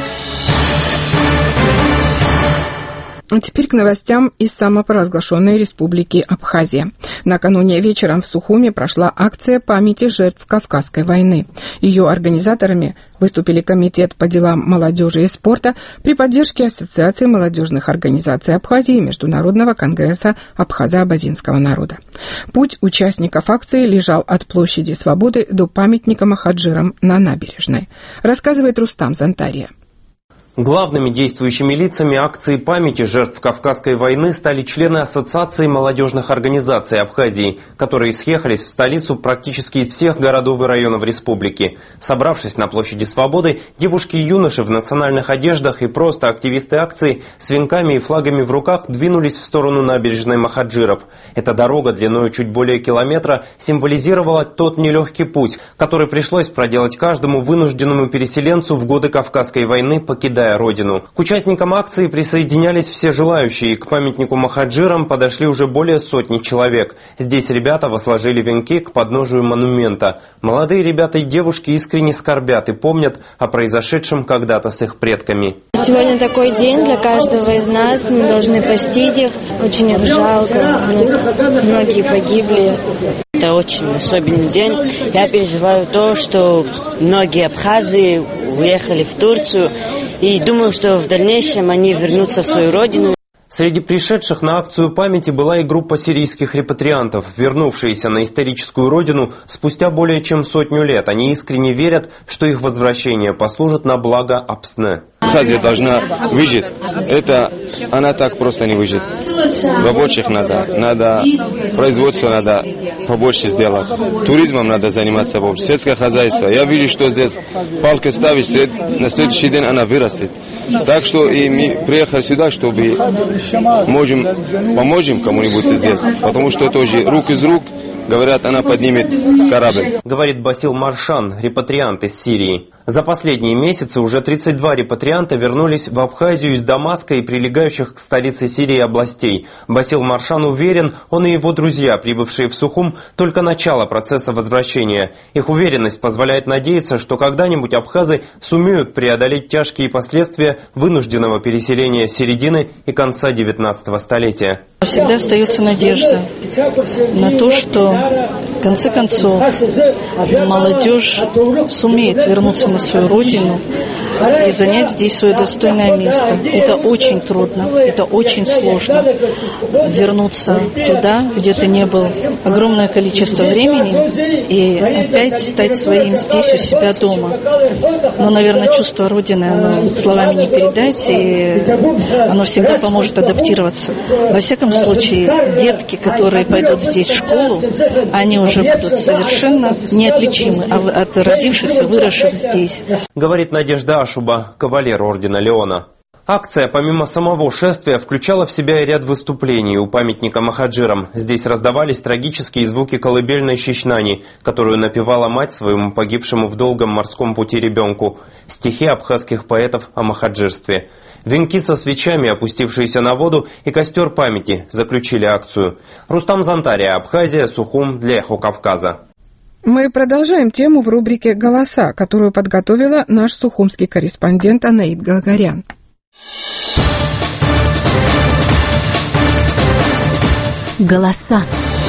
А теперь к новостям из самопровозглашенной республики Абхазия. Накануне вечером в Сухуми прошла акция памяти жертв Кавказской войны. Ее организаторами выступили Комитет по делам молодежи и спорта при поддержке Ассоциации молодежных организаций Абхазии и Международного конгресса абхазо-абазинского народа. Путь участников акции лежал от площади Свободы до памятника махаджирам на набережной, рассказывает Рустам Зантария. Главными действующими лицами акции памяти жертв Кавказской войны стали члены Ассоциации молодежных организаций Абхазии, которые съехались в столицу практически из всех городов и районов республики. Собравшись на площади Свободы, девушки и юноши в национальных одеждах и просто активисты акции с венками и флагами в руках двинулись в сторону набережной Махаджиров. Эта дорога длиной чуть более километра символизировала тот нелегкий путь, который пришлось проделать каждому вынужденному переселенцу в годы Кавказской войны, покидая родину. К участникам акции присоединялись все желающие, и к памятнику Махаджирам подошли уже более сотни человек. Здесь ребята возложили венки к подножию монумента. Молодые ребята и девушки искренне скорбят и помнят о произошедшем когда-то с их предками. Сегодня такой день для каждого из нас, мы должны почтить их, очень их жалко, многие погибли. Это очень особенный день. Я переживаю то, что многие абхазы уехали в Турцию, и думаю, что в дальнейшем они вернутся в свою родину. Среди пришедших на акцию памяти была и группа сирийских репатриантов, вернувшиеся на историческую родину спустя более чем сотню лет. Они искренне верят, что их возвращение послужит на благо Апсне. Абхазия должна выжить. Это она так просто не выживет. Рабочих надо, надо производство надо побольше сделать. Туризмом надо заниматься больше. Сельское хозяйство. Я вижу, что здесь палку ставишь, на следующий день она вырастет. Так что и мы приехали сюда, чтобы можем поможем кому-нибудь здесь. Потому что тоже рук из рук, говорят, она поднимет корабль. Говорит Басил Маршан, репатриант из Сирии. За последние месяцы уже тридцать два репатрианта вернулись в Абхазию из Дамаска и прилегающих к столице Сирии областей. Басил Маршан уверен, он и его друзья, прибывшие в Сухум, только начало процесса возвращения. Их уверенность позволяет надеяться, что когда-нибудь абхазы сумеют преодолеть тяжкие последствия вынужденного переселения середины и конца девятнадцатого столетия. Всегда остается надежда на то, что в конце концов молодежь сумеет вернуться на свою родину и занять здесь свое достойное место. Это очень трудно, это очень сложно. Вернуться туда, где ты не был огромное количество времени, и опять стать своим здесь, у себя дома. Но, наверное, чувство Родины, оно словами не передать, и оно всегда поможет адаптироваться. Во всяком случае, детки, которые пойдут здесь в школу, они уже будут совершенно неотличимы от родившихся, выросших здесь. Говорит Надежда Ашуба, кавалер ордена Леона. Акция, помимо самого шествия, включала в себя и ряд выступлений у памятника Махаджирам. Здесь раздавались трагические звуки колыбельной Щичнани, которую напевала мать своему погибшему в долгом морском пути ребенку. Стихи абхазских поэтов о махаджирстве. Венки со свечами, опустившиеся на воду, и костер памяти заключили акцию. Рустам Зантария, Абхазия, Сухум, для Эхо Кавказа. Мы продолжаем тему в рубрике «Голоса», которую подготовила наш сухумский корреспондент Анаид Гагарян. Голоса.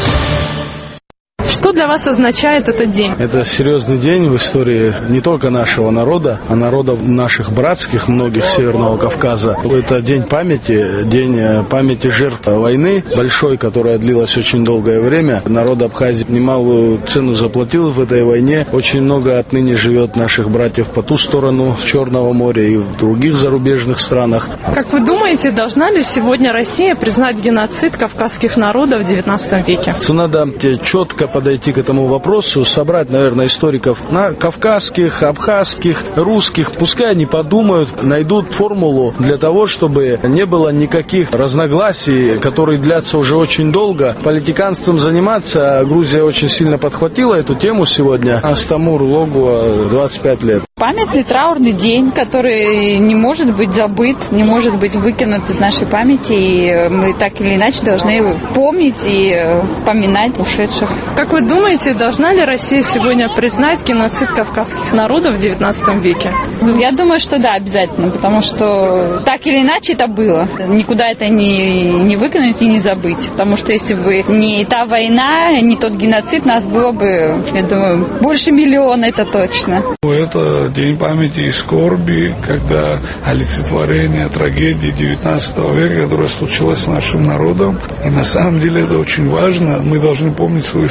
Что для вас означает этот день? Это серьезный день в истории не только нашего народа, а народов наших братских, многих Северного Кавказа. Это день памяти, день памяти жертв войны большой, которая длилась очень долгое время. Народ Абхазии немалую цену заплатил в этой войне. Очень много отныне живет наших братьев по ту сторону Черного моря и в других зарубежных странах. Как вы думаете, должна ли сегодня Россия признать геноцид кавказских народов в девятнадцатом веке? Надо четко подойти к этому вопросу, собрать, наверное, историков на кавказских, абхазских, русских. Пускай они подумают, найдут формулу для того, чтобы не было никаких разногласий, которые длятся уже очень долго. Политиканством заниматься Грузия очень сильно подхватила эту тему сегодня. Астамур Логуа, двадцать пять лет. Памятный траурный день, который не может быть забыт, не может быть выкинут из нашей памяти. И мы так или иначе должны помнить и поминать ушедших. Как вы думаете, должна ли Россия сегодня признать геноцид кавказских народов в девятнадцатом веке? Я думаю, что да, обязательно, потому что так или иначе это было. Никуда это не, не выкинуть и не забыть. Потому что если бы не та война, не тот геноцид, нас было бы, я думаю, больше миллиона, это точно. Это день памяти и скорби, когда олицетворение трагедии девятнадцатого века, которая случилась с нашим народом. И на самом деле это очень важно. Мы должны помнить свою историю, что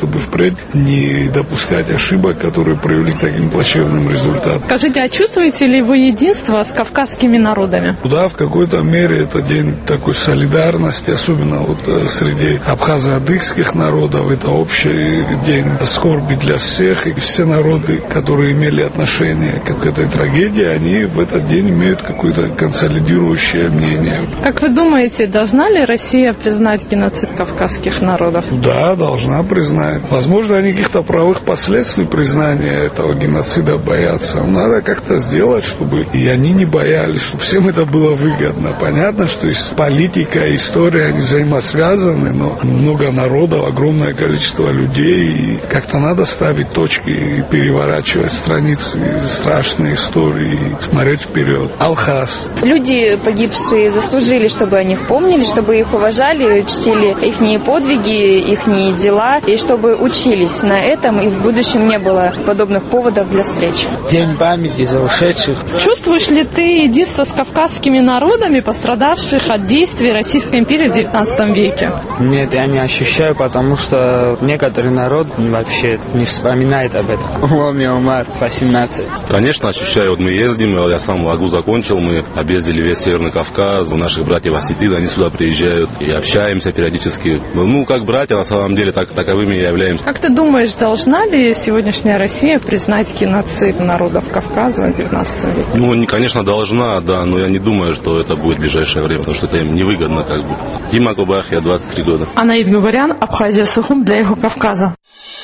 чтобы впредь не допускать ошибок, которые привели к таким плачевным результатам. Скажите, а чувствуете ли вы единство с кавказскими народами? Да, в какой-то мере это день такой солидарности, особенно вот среди абхазо-адыгских народов. Это общий день скорби для всех, и все народы, которые имели отношение к этой трагедии, они в этот день имеют какое-то консолидирующее мнение. Как вы думаете, должна ли Россия признать геноцид кавказских народов? Да, должна признать. Возможно, они каких-то правовых последствий признания этого геноцида боятся. Надо как-то сделать, чтобы и они не боялись, чтобы всем это было выгодно. Понятно, что политика и история, они взаимосвязаны, но много народов, огромное количество людей, и как-то надо ставить точки и переворачивать страницы страшной истории, смотреть вперед. Алхаз. Люди, погибшие, заслужили, чтобы о них помнили, чтобы их уважали, чтили их подвиги, их дела, и чтобы учились на этом, и в будущем не было подобных поводов для встреч. День памяти за ушедших. Чувствуешь ли ты единство с кавказскими народами, пострадавших от действий Российской империи в девятнадцатом веке? Нет, я не ощущаю, потому что некоторый народ вообще не вспоминает об этом. Ломи Умар, восемнадцать. Конечно, ощущаю. Вот мы ездим, я сам в АГУ закончил, мы объездили весь Северный Кавказ, у наших братьев осетин, они сюда приезжают и общаемся периодически. Ну, как братья, на самом деле, так, таковыми и являемся. Как ты думаешь, должна ли сегодняшняя Россия признать геноцид народов Кавказа в девятнадцатом веке? Ну, не, конечно, должна, да, но я не думаю, что это будет в ближайшее время, потому что это им невыгодно, как бы. Дима Кубах, я двадцать три года. Анаид Гугарян, Абхазия Сухум для Эхо Кавказа.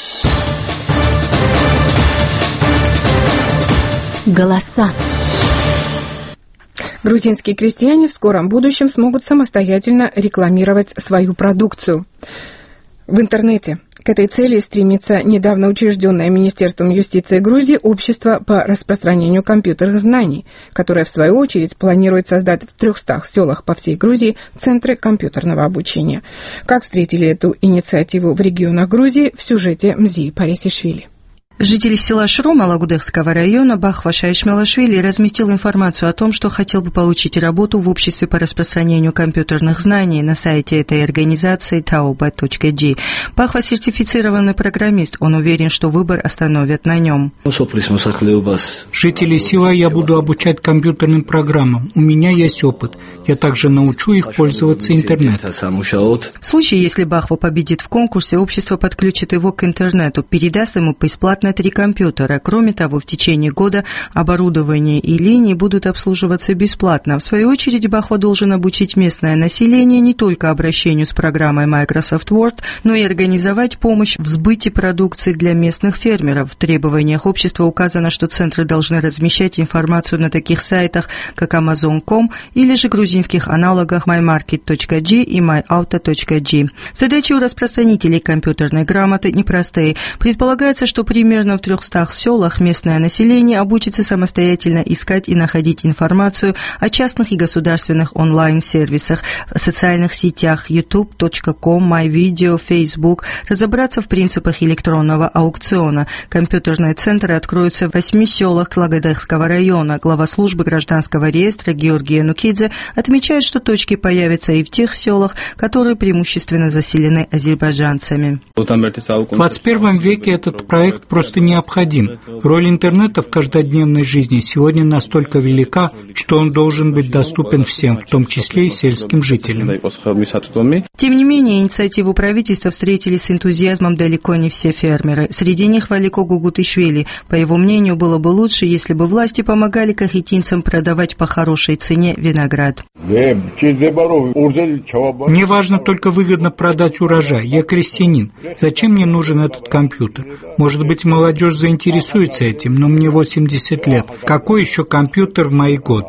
Голоса. Грузинские крестьяне в скором будущем смогут самостоятельно рекламировать свою продукцию в интернете. К этой цели стремится недавно учрежденное Министерством юстиции Грузии общество по распространению компьютерных знаний, которое, в свою очередь, планирует создать в трехстах селах по всей Грузии центры компьютерного обучения. Как встретили эту инициативу в регионах Грузии, в сюжете Мзии Парисишвили. Житель села Шром Алагудехского района Бахваша Ишмелашвили разместил информацию о том, что хотел бы получить работу в обществе по распространению компьютерных знаний на сайте этой организации тауба точка джи. Бахва сертифицированный программист, он уверен, что выбор остановят на нем. Жители села я буду обучать компьютерным программам. У меня есть опыт. Я также научу их пользоваться интернетом. В случае, если Бахва победит в конкурсе, общество подключит его к интернету, передаст ему бесплатно три компьютера. Кроме того, в течение года оборудование и линии будут обслуживаться бесплатно. В свою очередь, Бахва должен обучить местное население не только обращению с программой Microsoft Word, но и организовать помощь в сбыте продукции для местных фермеров. В требованиях общества указано, что центры должны размещать информацию на таких сайтах, как амазон точка ком или же грузинских аналогах май маркет точка джи и май ауто точка джи. Задачи у распространителей компьютерной грамоты непростые. Предполагается, что примерно в трехстах селах местное население обучится самостоятельно искать и находить информацию о частных и государственных онлайн-сервисах, в социальных сетях ютуб точка ком, MyVideo, Facebook, разобраться в принципах электронного аукциона. Компьютерные центры откроются в восьми селах Лагодехского района. Глава службы гражданского реестра Георгий Янукидзе отмечает, что точки появятся и в тех селах, которые преимущественно заселены азербайджанцами. В двадцать первом веке этот проект просто необходим. Роль интернета в каждодневной жизни сегодня настолько велика, что он должен быть доступен всем, в том числе и сельским жителям. Тем не менее, инициативу правительства встретили с энтузиазмом далеко не все фермеры. Среди них Валико Гугутишвили. По его мнению, было бы лучше, если бы власти помогали кахетинцам продавать по хорошей цене виноград. Мне важно только выгодно продать урожай. Я крестьянин. Зачем мне нужен этот компьютер? Может быть, молодежь заинтересуется этим, но мне восемьдесят лет. Какой еще компьютер в мои годы?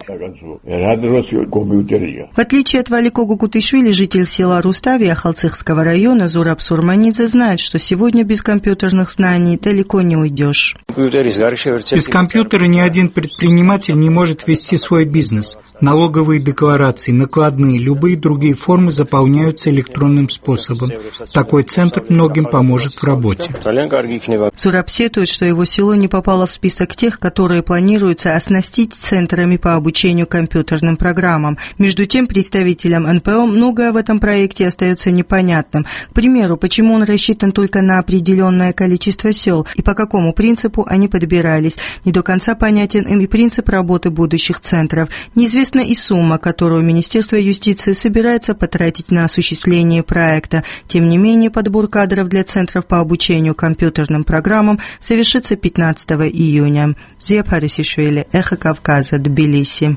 В отличие от Валико Гугутишвили, житель села Рустави Ахалцихского района Зураб Сурманидзе знает, что сегодня без компьютерных знаний далеко не уйдешь. Без компьютера ни один предприниматель не может вести свой бизнес. Налоговые декларации, накладные, любые другие формы заполняются электронным способом. Такой центр многим поможет в работе. Зураб сетует, что его село не попало в список тех, которые планируется оснастить центрами по обучению компьютерным программам. Между тем, представителям эн пэ о многое в этом проекте остается непонятным. К примеру, почему он рассчитан только на определенное количество сел и по какому принципу они подбирались. Не до конца понятен и принцип работы будущих центров. Неизвестна и сумма, которую Министерство юстиции собирается потратить на осуществление проекта. Тем не менее, подбор кадров для центров по обучению компьютерным программам совершится пятнадцатого июня. Зия Парисишвили, Эхо Кавказа, Тбилиси.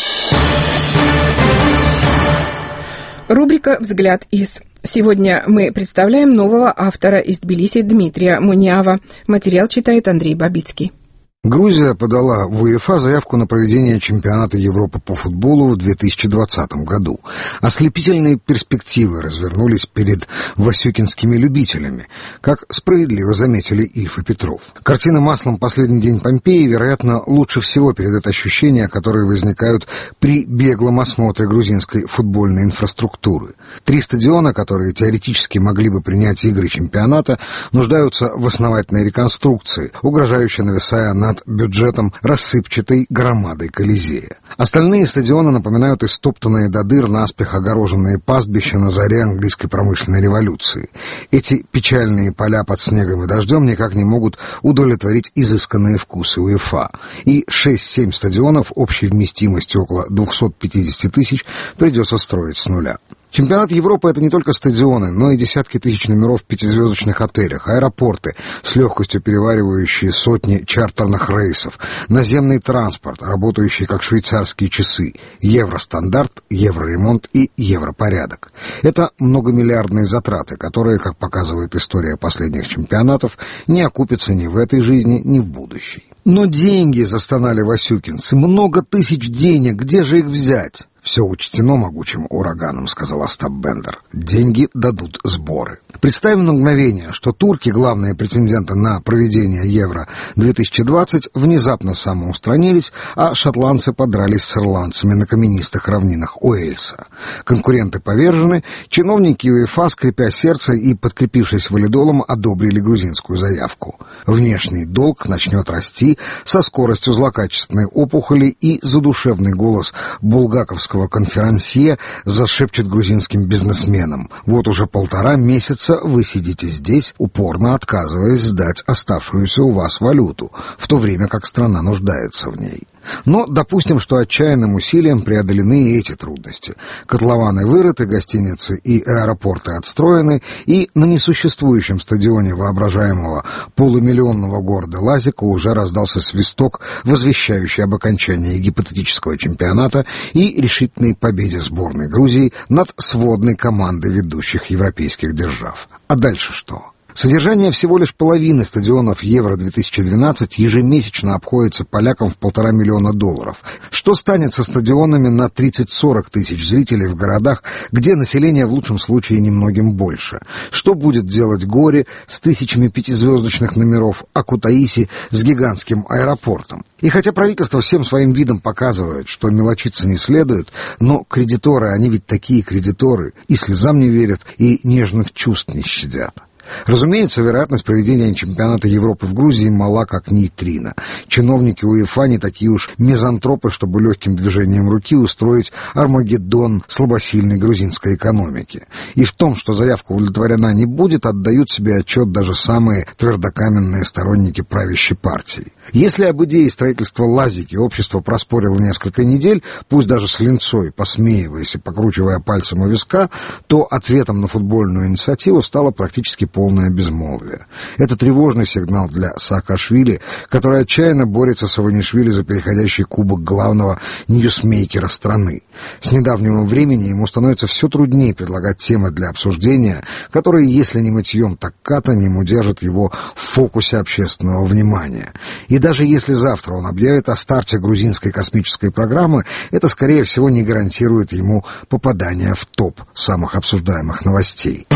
Рубрика «Взгляд из». Сегодня мы представляем нового автора из Тбилиси Дмитрия Муниава. Материал читает Андрей Бабицкий. Грузия подала в УЕФА заявку на проведение чемпионата Европы по футболу в две тысячи двадцатом году. Ослепительные перспективы развернулись перед васюкинскими любителями, как справедливо заметили Ильф и Петров. Картина маслом «Последний день Помпеи», вероятно, лучше всего передает ощущения, которые возникают при беглом осмотре грузинской футбольной инфраструктуры. Три стадиона, которые теоретически могли бы принять игры чемпионата, нуждаются в основательной реконструкции, угрожающей нависая над бюджетом рассыпчатой громадой Колизея. Остальные стадионы напоминают истоптанные до дыр наспех огороженные пастбища на заре английской промышленной революции. Эти печальные поля под снегом и дождем никак не могут удовлетворить изысканные вкусы УЕФА. И шесть-семь стадионов общей вместимостью около двести пятьдесят тысяч придется строить с нуля. Чемпионат Европы — это не только стадионы, но и десятки тысяч номеров в пятизвездочных отелях, аэропорты, с легкостью переваривающие сотни чартерных рейсов, наземный транспорт, работающий как швейцарские часы, евростандарт, евроремонт и европорядок. Это многомиллиардные затраты, которые, как показывает история последних чемпионатов, не окупятся ни в этой жизни, ни в будущей. Но деньги, застонали васюкинцы, много тысяч денег, где же их взять? «Все учтено могучим ураганом», — сказал Остап Бендер. «Деньги дадут сборы». Представим на мгновение, что турки, главные претенденты на проведение Евро две тысячи двадцать, внезапно самоустранились, а шотландцы подрались с ирландцами на каменистых равнинах Уэльса. Конкуренты повержены, чиновники УЕФА, скрипя сердце и подкрепившись валидолом, одобрили грузинскую заявку. Внешний долг начнет расти со скоростью злокачественной опухоли, и задушевный голос булгаковского конферансье зашепчет грузинским бизнесменам: «Вот уже полтора месяца вы сидите здесь, упорно отказываясь сдать оставшуюся у вас валюту, в то время как страна нуждается в ней». Но допустим, что отчаянным усилием преодолены и эти трудности. Котлованы вырыты, гостиницы и аэропорты отстроены, и на несуществующем стадионе воображаемого полумиллионного города Лазика уже раздался свисток, возвещающий об окончании гипотетического чемпионата и решительной победе сборной Грузии над сводной командой ведущих европейских держав. А дальше что? Содержание всего лишь половины стадионов Евро-две тысячи двенадцать ежемесячно обходится полякам в полтора миллиона долларов. Что станет со стадионами на тридцать-сорок тысяч зрителей в городах, где население в лучшем случае немногим больше? Что будет делать Гори с тысячами пятизвездочных номеров, а Кутаиси с гигантским аэропортом? И хотя правительство всем своим видом показывает, что мелочиться не следует, но кредиторы, они ведь такие кредиторы, и слезам не верят, и нежных чувств не щадят. Разумеется, вероятность проведения чемпионата Европы в Грузии мала как нейтрино. Чиновники УЕФА не такие уж мизантропы, чтобы легким движением руки устроить Армагеддон слабосильной грузинской экономики. И в том, что заявка удовлетворена не будет, отдают себе отчет даже самые твердокаменные сторонники правящей партии. Если об идее строительства Лазики общество проспорило несколько недель, пусть даже с линцой, посмеиваясь и покручивая пальцем у виска, то ответом на футбольную инициативу стало практически полное безмолвие. Это тревожный сигнал для Саакашвили, который отчаянно борется с Иванишвили за переходящий кубок главного ньюсмейкера страны. С недавнего времени ему становится все труднее предлагать темы для обсуждения, которые, если не мытьем, так катанием, удержат его в фокусе общественного внимания. И даже если завтра он объявит о старте грузинской космической программы, это, скорее всего, не гарантирует ему попадание в топ самых обсуждаемых новостей.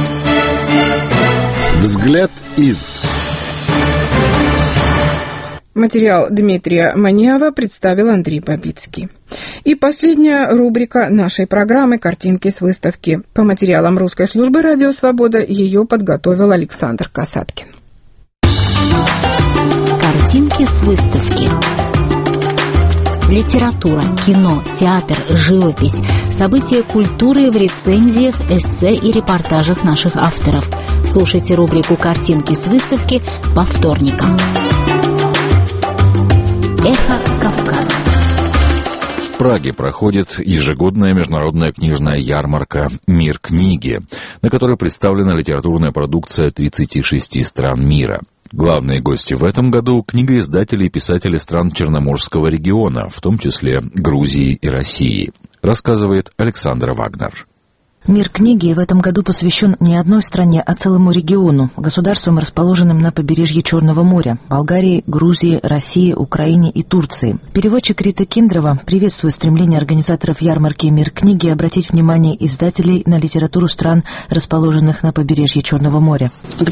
Взгляд из... Материал Дмитрия Муниава представил Андрей Бабицкий. И последняя рубрика нашей программы «Картинки с выставки». По материалам русской службы «Радио Свобода» ее подготовил Александр Касаткин. Картинки с выставки. Литература, кино, театр, живопись, события культуры в рецензиях, эссе и репортажах наших авторов. Слушайте рубрику «Картинки с выставки» по вторникам. Эхо Кавказа. В Праге проходит ежегодная международная книжная ярмарка «Мир книги», на которой представлена литературная продукция тридцати шести стран мира. Главные гости в этом году – книгоиздатели и писатели стран Черноморского региона, в том числе Грузии и России, рассказывает Александра Вагнер. Мир книги в этом году посвящен не одной стране, а целому региону, государствам, расположенным на побережье Черного моря – Болгарии, Грузии, России, Украине и Турции. Переводчик Рита Киндрова приветствует стремление организаторов ярмарки «Мир книги» обратить внимание издателей на литературу стран, расположенных на побережье Черного моря.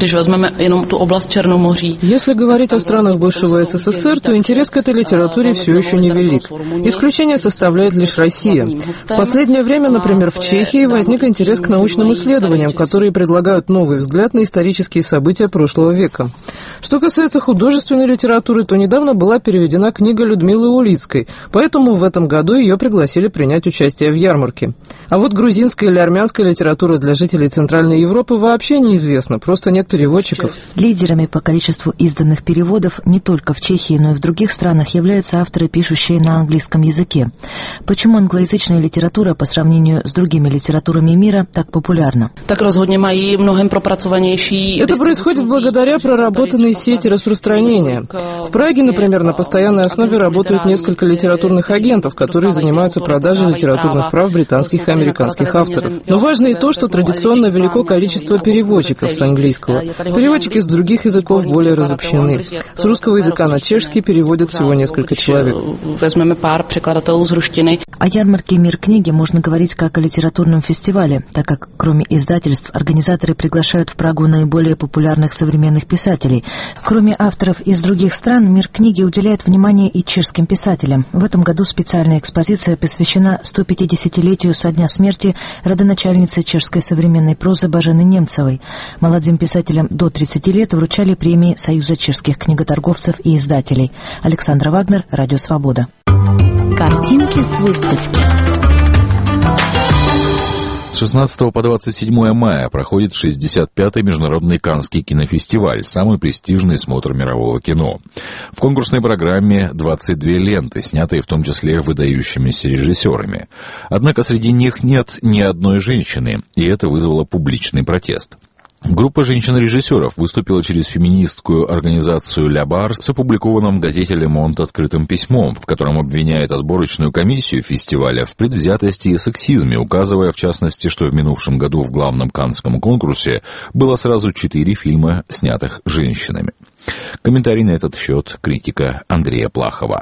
Если говорить о странах бывшего СССР, то интерес к этой литературе все еще невелик. Исключение составляет лишь Россия. В последнее время, например, в Чехии возник интерес к научным исследованиям, которые предлагают новый взгляд на исторические события прошлого века. Что касается художественной литературы, то недавно была переведена книга Людмилы Улицкой, поэтому в этом году ее пригласили принять участие в ярмарке. А вот грузинская или армянская литература для жителей Центральной Европы вообще неизвестна, просто нет переводчиков. Лидерами по количеству изданных переводов не только в Чехии, но и в других странах являются авторы, пишущие на английском языке. Почему англоязычная литература по сравнению с другими литературами мира так популярна? Это происходит благодаря проработанной сети распространения. В Праге, например, на постоянной основе работают несколько литературных агентов, которые занимаются продажей литературных прав британских и американских авторов. Но важно и то, что традиционно велико количество переводчиков с английского. Переводчики с других языков более разобщены. С русского языка на чешский переводят всего несколько человек. О ярмарке «Мир книги» можно говорить как о литературном фестивале, так как, кроме издательств, организаторы приглашают в Прагу наиболее популярных современных писателей. Кроме авторов из других стран, «Мир книги» уделяет внимание и чешским писателям. В этом году специальная экспозиция посвящена сто пятидесятилетию со дня смерти родоначальницы чешской современной прозы Бажены Немцевой. Молодым писателям до тридцати лет вручали премии Союза чешских книготорговцев и издателей. Александра Вагнер, Радио Свобода. Картинки с выставки. С шестнадцатого по двадцать седьмое мая проходит шестьдесят пятый Международный Каннский кинофестиваль, самый престижный смотр мирового кино. В конкурсной программе двадцать две ленты, снятые в том числе выдающимися режиссерами. Однако среди них нет ни одной женщины, и это вызвало публичный протест. Группа женщин-режиссеров выступила через феминистскую организацию «Ля Бар» с опубликованным в газете «Ле Монт» открытым письмом, в котором обвиняет отборочную комиссию фестиваля в предвзятости и сексизме, указывая, в частности, что в минувшем году в главном каннском конкурсе было сразу четыре фильма, снятых женщинами. Комментарий на этот счет критика Андрея Плахова.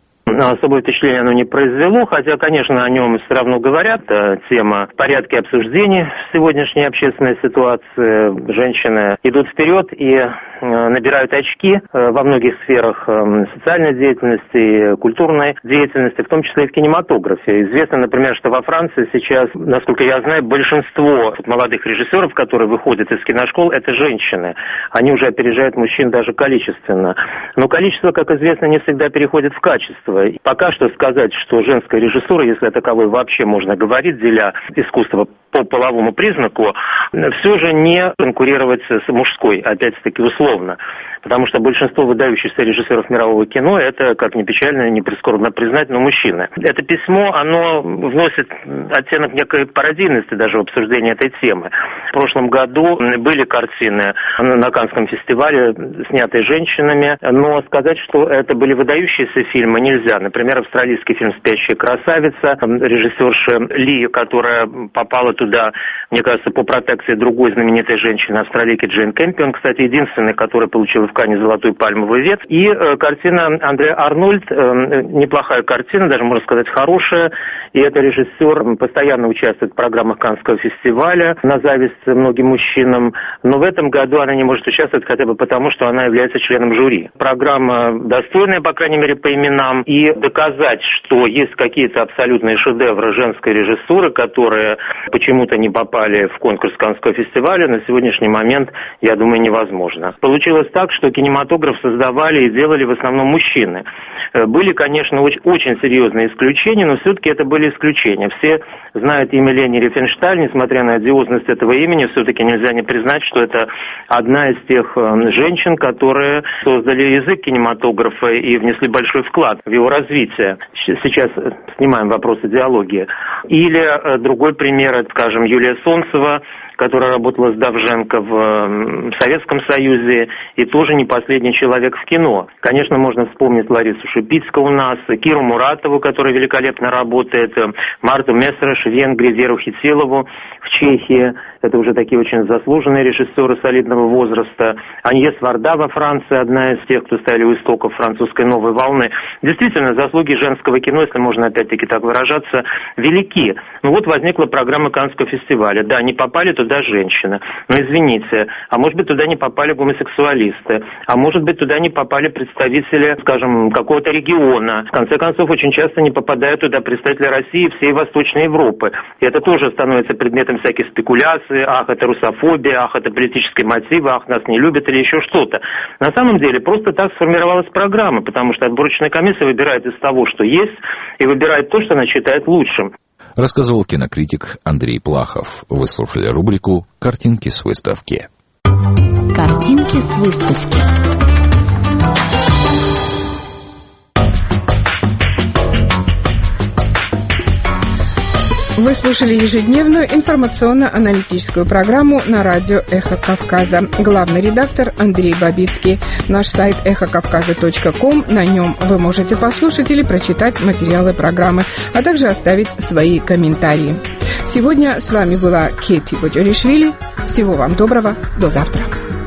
Особое впечатление оно не произвело, хотя, конечно, о нем все равно говорят. Тема в порядке обсуждений в сегодняшней общественной ситуации. Женщины идут вперед и набирают очки во многих сферах социальной деятельности, культурной деятельности, в том числе и в кинематографе. Известно, например, что во Франции сейчас, насколько я знаю, большинство молодых режиссеров, которые выходят из киношкол, это женщины. Они уже опережают мужчин даже количественно. Но количество, как известно, не всегда переходит в качество. Пока что сказать, что женская режиссура, если о таковой вообще можно говорить, деля искусство по половому признаку, все же не конкурировать с мужской, опять-таки условно. Потому что большинство выдающихся режиссеров мирового кино, это, как ни печально, не прискорбно признать, но мужчины. Это письмо, оно вносит оттенок некой пародийности даже в обсуждении этой темы. В прошлом году были картины на Каннском фестивале, снятые женщинами, но сказать, что это были выдающиеся фильмы, нельзя. Например, австралийский фильм «Спящая красавица», режиссерша Ли, которая попала туда, мне кажется, по протекции другой знаменитой женщины, австралийки Джейн Кэмпион, кстати, единственной, которая получила в Канне «Золотую пальмовую ветвь». И э, картина Андреа Арнольд, э, неплохая картина, даже, можно сказать, хорошая. И это режиссер постоянно участвует в программах Каннского фестиваля, на зависть многим мужчинам. Но в этом году она не может участвовать хотя бы потому, что она является членом жюри. Программа достойная, по крайней мере, по именам. И доказать, что есть какие-то абсолютные шедевры женской режиссуры, которые подчеркивают почему-то не попали в конкурс Каннского фестиваля, на сегодняшний момент, я думаю, невозможно. Получилось так, что кинематограф создавали и делали в основном мужчины. Были, конечно, очень, очень серьезные исключения, но все-таки это были исключения. Все знают имя Лени Рифеншталь, несмотря на одиозность этого имени, все-таки нельзя не признать, что это одна из тех женщин, которые создали язык кинематографа и внесли большой вклад в его развитие. Сейчас снимаем вопрос идеологии. Или другой пример, это, скажем, Юлия Солнцева, которая работала с Довженко в Советском Союзе, и тоже не последний человек в кино. Конечно, можно вспомнить Ларису Шипицко у нас, Киру Муратову, которая великолепно работает, Марту Мессереш в Венгрии, Веру Хитилову в Чехии. Это уже такие очень заслуженные режиссеры солидного возраста. Аньес Варда во Франции, одна из тех, кто стояли у истоков французской новой волны. Действительно, заслуги женского кино, если можно опять-таки так выражаться, велики. Ну вот возникла программа Каннского фестиваля. Да, не попали туда женщины. Но извините, а может быть туда не попали гомосексуалисты, а может быть туда не попали представители, скажем, какого-то региона. В конце концов, очень часто не попадают туда представители России и всей Восточной Европы. И это тоже становится предметом всяких спекуляций. Ах, это русофобия, ах, это политические мотивы, ах, нас не любят или еще что-то. На самом деле, просто так сформировалась программа, потому что отборочная комиссия выбирает из того, что есть, и выбирает то, что она считает лучшим. Рассказывал кинокритик Андрей Плахов. Вы слушали рубрику «Картинки с выставки». Картинки с выставки. Вы слушали ежедневную информационно-аналитическую программу на радио «Эхо Кавказа». Главный редактор Андрей Бабицкий. Наш сайт эхо кавказа точка ком. На нем вы можете послушать или прочитать материалы программы, а также оставить свои комментарии. Сегодня с вами была Кетти Боджаришвили. Всего вам доброго. До завтра.